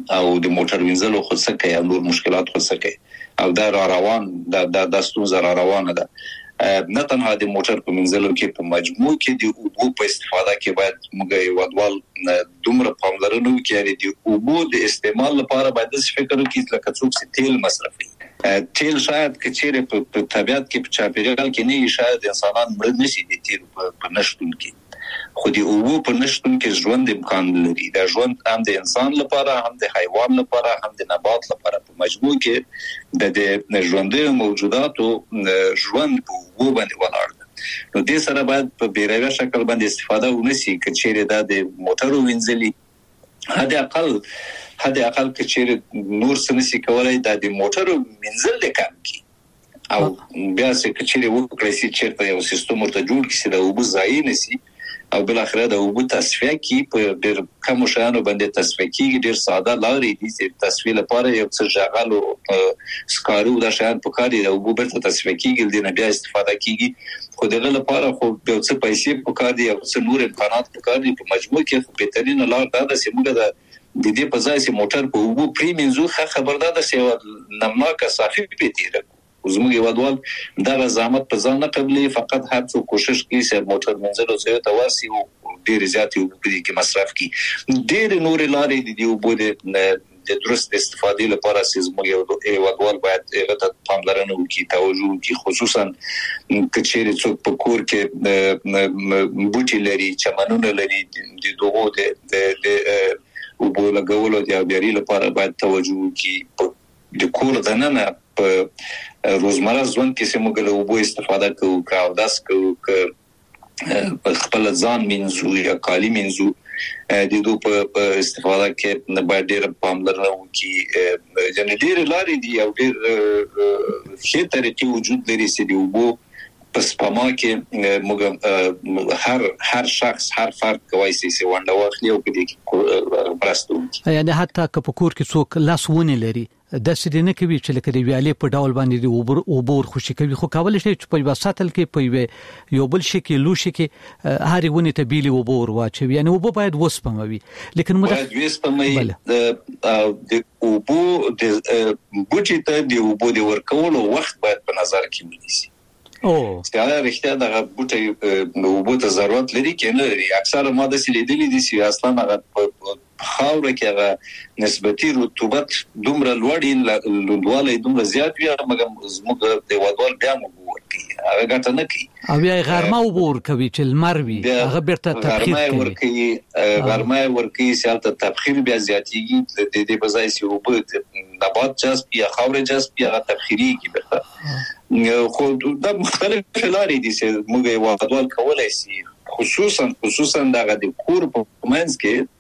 او د موټر وینځلو خو څه کوي او نور مشکلات خو څه کوي او دا روان د ستونزه روانه ده نه تنها د موټر په منځلو کې په مجموع کې د اوبو په استفاده کې باید موږ یو ډول دومره پاملرنه وکړو د اوبو د استعمال لپاره باید څه فکر وکړو لکه څوک تیل مصرفي تیل شاید کچېره په طبيعت کې په چاپیریال کې نه شاید انسانان مړ نشي د تیل په نشټون کې خو د اوبو په نشټون کې ژوند امکان لري دا ژوند هم د انسان لپاره هم د حیوان لپاره هم د نبات لپاره په مجموع کې د ژوندۍ موجوداتو ژوند په اوبو باندې ولاړ ده نو د سره باید په بیروي شکل باندې استفاده ونشي کچېره د موټرو وینځلي حد اقل کچېره نور سنسي کولای د موټرو وینځل کم کی او بیا چې کچېره وکړي چې چیرته یو سیستم ورته جوړ کړي د اوبو ځای نشي او بل اخره د اوبو تصفیه کی په ډېر کم شانو باندې تصفیه کی ډېر ساده لارې دي چې تصفیه لپاره یو څه ژغالو سکارو د شان په کار دی د اوبو برته تصفیه کیږي د نه بیا استفاده کیږي خو دغه لپاره خو یو څه پیسې په کار دي او څه نور امکانات په کار دي په مجموع کې خو بهترین لار دا ده چې موږ د دې په ځای چې موټر په اوبو پریمنځو خبردار ده چې نمناکه صافي پیتیره زموږ یوادوال دا زحمت په ځان نه قبلي فقط هر څو کوشش کوي چې موټر منځلو ځای ته ورسي او ډیر زیات یو په دې کې مصرف کوي ډیر نور لارې دي او د درست استفادې لپاره چې زموږ یوادوال باید هغه پاملرنه وکړي توجه وکړي خصوصا کچېره څوک په کور کې بوټي لري چمنونه لري د دوغو د وبو لګولو د بیاري لپاره باید توجه وکړي د کور دننه په روزمره ژوند کې چې موږ له اوبو استفاده کوو او داس کوو په خپل ځان منځو یا کالی منځو د دوی په استفاده کې باید ډېر پاملرنه وکړي یعنی ډېر لارې دي او ډېر ښه طریقې وجود لري چې د اوبو په سپما کې موږ هر شخص هر فرد کوي چې ونده واخلي او په دې کې برستو یعنی حتی که په کور کې څوک لاسونه لري د سړي نه کوي چې لکه دی ویالې په ډول باندې دی اوبور خوشي کوي خو کول شي چې په وساتل کې په یو بل شي کې لوشي کې هر ونه ته بیلی اوبور واچوي یعنی اوبو باید وسپموي لیکن باید وسپموي د اوبو د بوټي ته د اوبو د ورکولو وخت باید په نظر کې ونیسي ستاره رښتیا د بوټي اوبو ته ضرورت لري کې نه لري اکثر ماده سلیدلې دي چې اصلا هغه خاوره کې هغه نسبتي رطوبت دومره لوړی لوړوالی دومره زیات وي مګر زموږ د وادوال بیا موږ ورکی هغه ګټه نه کوي او بیا غرمه وبور کوي چې المر وي هغه بیرته تبخیر کوي غرمه ورکی سالته تبخیر بیا زیاتیږي د دې بځای چې وبو نبات جذب یا خاوره جذب یا تبخیری کی برته خو د مختلف لارې دي چې موږ وادوال کولای شي خصوصا دغه د کور په منځ کې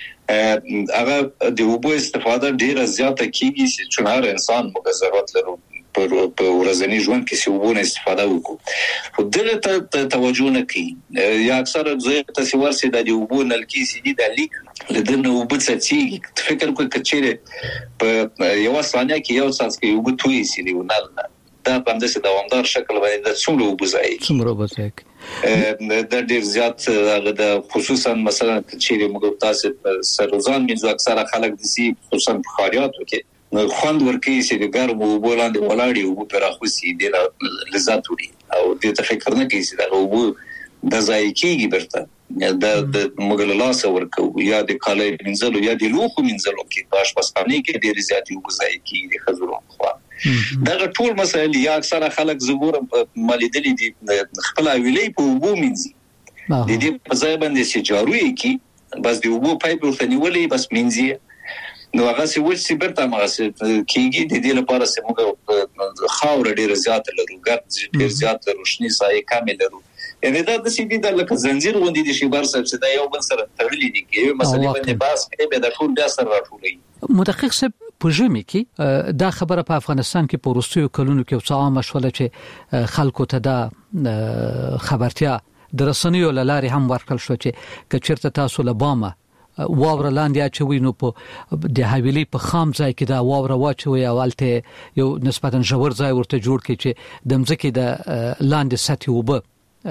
هغه د اوبو استفاده ډیره زیاته کیږي چې هر انسان موږ ضرورت لرو په ورځنی ژوند کې چې اوبو استفاده وکړو خو دغه ته توجه نه کوي یا اکثر ځای ته ورسي د اوبو نلکی سي دي د لیک لدنه اوبو څخه فکر کوي کچېره په یو ثانیه کې یو څاڅکی اوبو توي سي دی ونل دا په اندازه دوامدار شکل باندې د څومره وبځای د ډیر زیات هغه د خصوصا مثلا چې موږ تاسو سروزان منځو اکثره خلک دي خصوصا په خاریاتو کې خوند ورکوي چې د ګرم اوبو لاندې ولاړی او په راخوسي د لذت وړي او د فکر نه کوي چې دا اوبو د ځای کېږي برته د موږ له لاس ورکو یا د کالای منځلو یا د لوخو منځلو کې باش پسخانه کې ډیر زیات اوبو ځای کېږي د خزرو خوا دا ټول مسایل یا اکثره خلک زګور مالیدلې دي خپل ویلې په وبو منځي د دې په ځای باندې چې جاروي کی بس دی وبو پایپ ورته نیولې بس منځي نو هغه څه ول چې برته هغه کیږي د دې لپاره چې موږ خاور ډیر زیات لرو ګرد ډیر زیات روشنی سایه کامل لرو یعنی دا د سیدی د لکه زنجیر غوندي د شی بار صاحب چې دا یو بل سره تړلې دي کې مسلې باندې باس کې به د ټول د سره راټولې مدقق صاحب په ژمي کې دا خبره په افغانستان کې په وروستیو کلونو کې څه عامه شوله چې خلکو ته دا خبرتیا د رسنیو لارې هم ورکړل شو چې کچرته تاسو له بامه واوره لاندې اچوي نو په د حویلی په خام ځای کې دا واوره واچوي اولته یو نسبتا ژور ځای ورته جوړ کړي چې د مځکې د لاندې سطح وبه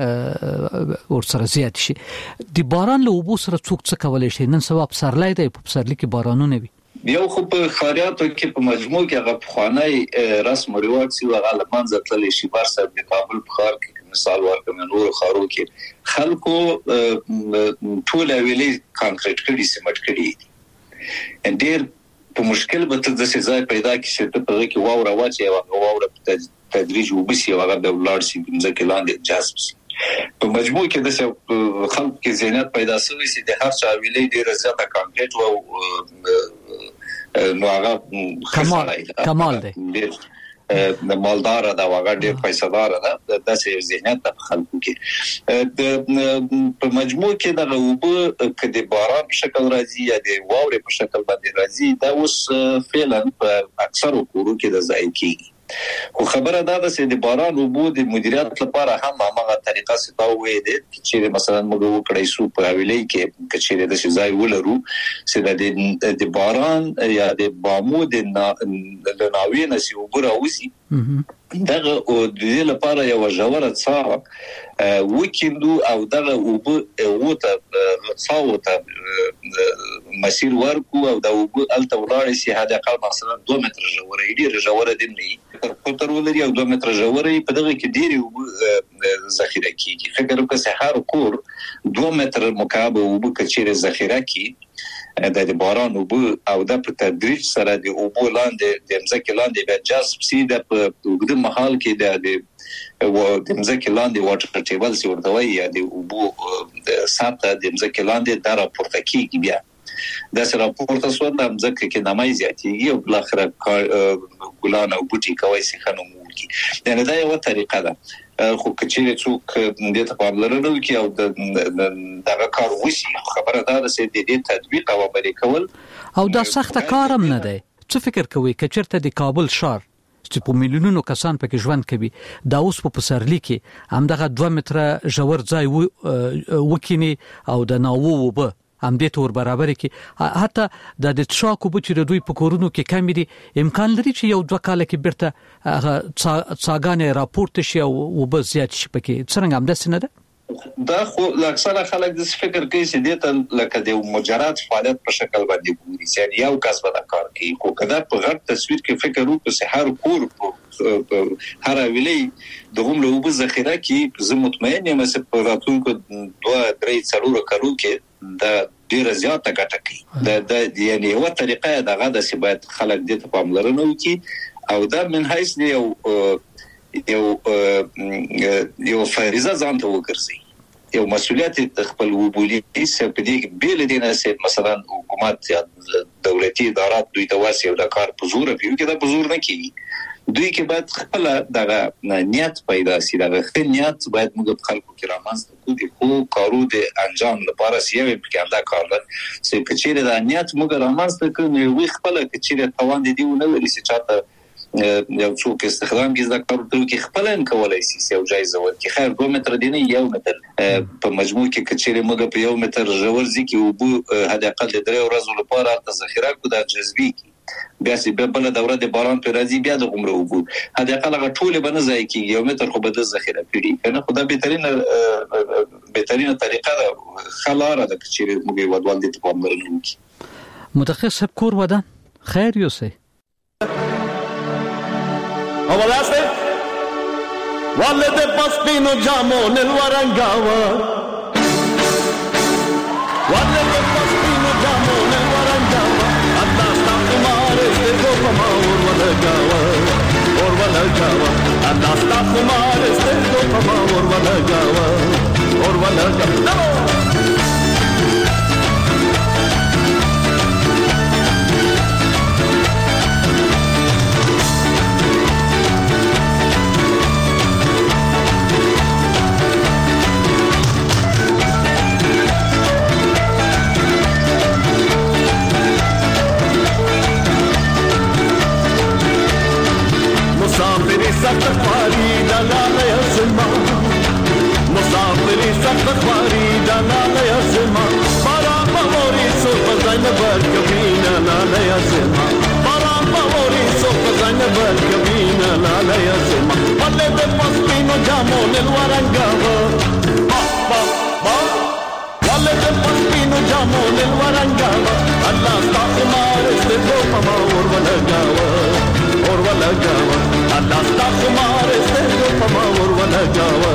ورسره زیات شي د باران له وبو سره څوک څه کولای شي نن سبا په سرلای دی په سرلی کې بارانونه وي یو خو په خاریاتو کې په مجموع کې هغه خوانای رسم او رواج سی هغه لمنځه تللی شي بارسه د کابل په خار کې مثال ورکوم نور خارو کې خلکو ټول ویلي کانکریټ کړي سیمټ کړي ډېر په مشکل به د ځای پیدا کړي چې په کې واوره واچي او واوره په تدریج وبسي او هغه د ولار سي ځکه لاندې جذب سي په مجموع کې د خلکو کې ذهنیت پیدا شوی چې د هر چا ویلي ډېر زیاته کانکریټ او نو هغه کمال دی د مالدار دا هغه ډېر پیسادار ده د داسې ذهنیت په خلکو کې په مجموع کې د وبو کدي باران په شکل راځي یا د واورې په شکل باندې راځي دا اوس فعلا په اکثر کورو کې د ځای کېږي خو خبره دا ده چې د باران وبو د مدیریت لپاره هم هغه طریقه ستاوي دي چې مثلا موږ وکړای شو په حواله کې چې د ځای ولرو چې د باران یا د بامو د ناوې نسی وګرا وسی دغه او د دې لپاره یو ژوره څا وکیندو او دغه وبو اوته څاوته مسیر ورکو او د وبو الته ولاړ شي هدا قال مثلا 2 متر ژوره ډیره ژوره دي نه کوتر ولري او 2 متر ژوره په دغه کې ډیره وبو ذخیره کیږي فکر وکړه چې هر کور 2 متر مکعب وبو کچېره ذخیره کی د باران وبو او د په تدریج سره د وبو لاندې د ځمکې لاندې به جذب سي د وګړو محل کې د ځمکې لاندې واټر ټیبل سي ورته وایي یا د وبو سطح د ځمکې لاندې د راپورته کیږي بیا د سره راپورته سو د ځمکې کې نمای زیاتېږي او بل اخر ګلان او بوټي کوي سي خنو مولکی یعنی دا یو طریقه ده خو کچېره څوک د ته پاملرنه وکي او دغه کار وشي خبره ده چې د دې تطبیق او عملي کول او دا سخت کارم نه دی څه فکر کوي کچېرته د کابل شهر چې په میلیونونو کسان پکې ژوند کوي دا اوس په پسرلی کې همدغه 2 متر ژور ځای وکینی او د ناوو وبه هم دې تور برابر کې حتی د شاکو بچی د دوی په کورونو کې کم دي امکان لري چې یو 2 کال کې برته څاګانې راپورته شي او وبه زیات شي پکې څنګه هم داسې نه ده دا خو اکثره خلک د فکر کوي چې دې لکه د مجرد فعالیت په شکل باندې ګوري چې یو کس به دا کار کوي خو کله په غټ تصویر کې فکر وکړو چې هر کور هر ویلي دغه له وبو ذخیره کې زه مطمئن یم چې په راتلونکو 2-3 څلور کالو کې دا ډیره زیاته ګټه کوي د یعنی یو طریقه دغه د سی باید خلک دې ته پاملرنه وکړي او دا من حیث یو فریضه ځان ته وګرځي یو مسؤلیت خپل وبولي چې په دې بیل دي نه چې مثلا حکومت یا دولتي ادارات دوی ته واسي او د کار په زور کوي کې دا په زور نه کوي دوی کې باید خپل دغه نیت پیدا شي دغه نیت باید موږ خلکو کې رامنځته کوو خو کارو د انجام لپاره سیمه کې دا کار ده چې کچېره د نیت موږ رامنځته کوو وي خپل کچېره توان دي نه لري چې چاته یو څوک استخدام کې دا کار کوي خپل ان کولای شي یو جایزه ورکړي خیر 2 متر دی نه 1 متر په مجموع کې کچېره موږ په 1 متر ژور ځکه وبو هدا اقل د 3 ورځې لپاره د ذخیره کو د جذبي بیا چې به بل دوره د باران پر راځي بیا د عمره وبو هدا اقل ټول به نه ځای کې 1 متر خو به د ذخیره کړي کنه خو دا بهترینه طریقه ده خلاره د کچېره موږ ودوال دي په امرنه وکي متخصص کور ودان خیر یوسه Avalaste Valle de Paspino Giamo nel Warangava Valle de Paspino Giamo nel Warangava Andasta fumare ste copa ma Orvala Gava Andasta fumare ste copa ma Orvala Gava No! مسافری سفاری دلال یسما مسافری سفاری دلال یسما برا بوری سو فزاین بر کبینا لال یسما برا بوری سو فزاین بر کبینا لال یسما وله de Paspino Giamo nel Warangava ba ba ba وله de Paspino Giamo nel Warangava अल्लाह स्ताख मारे से तो पमा और वलगावा अल्लाह स्ताख मारे से तो पमा और वलगावा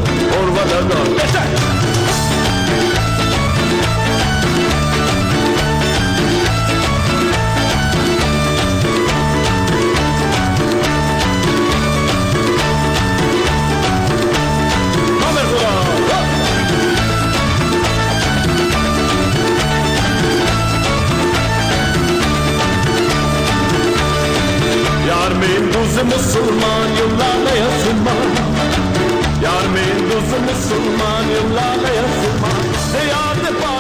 यार में मुसलमान युल्ला सुमान यार में मुसलमान युल्ला सुमान यार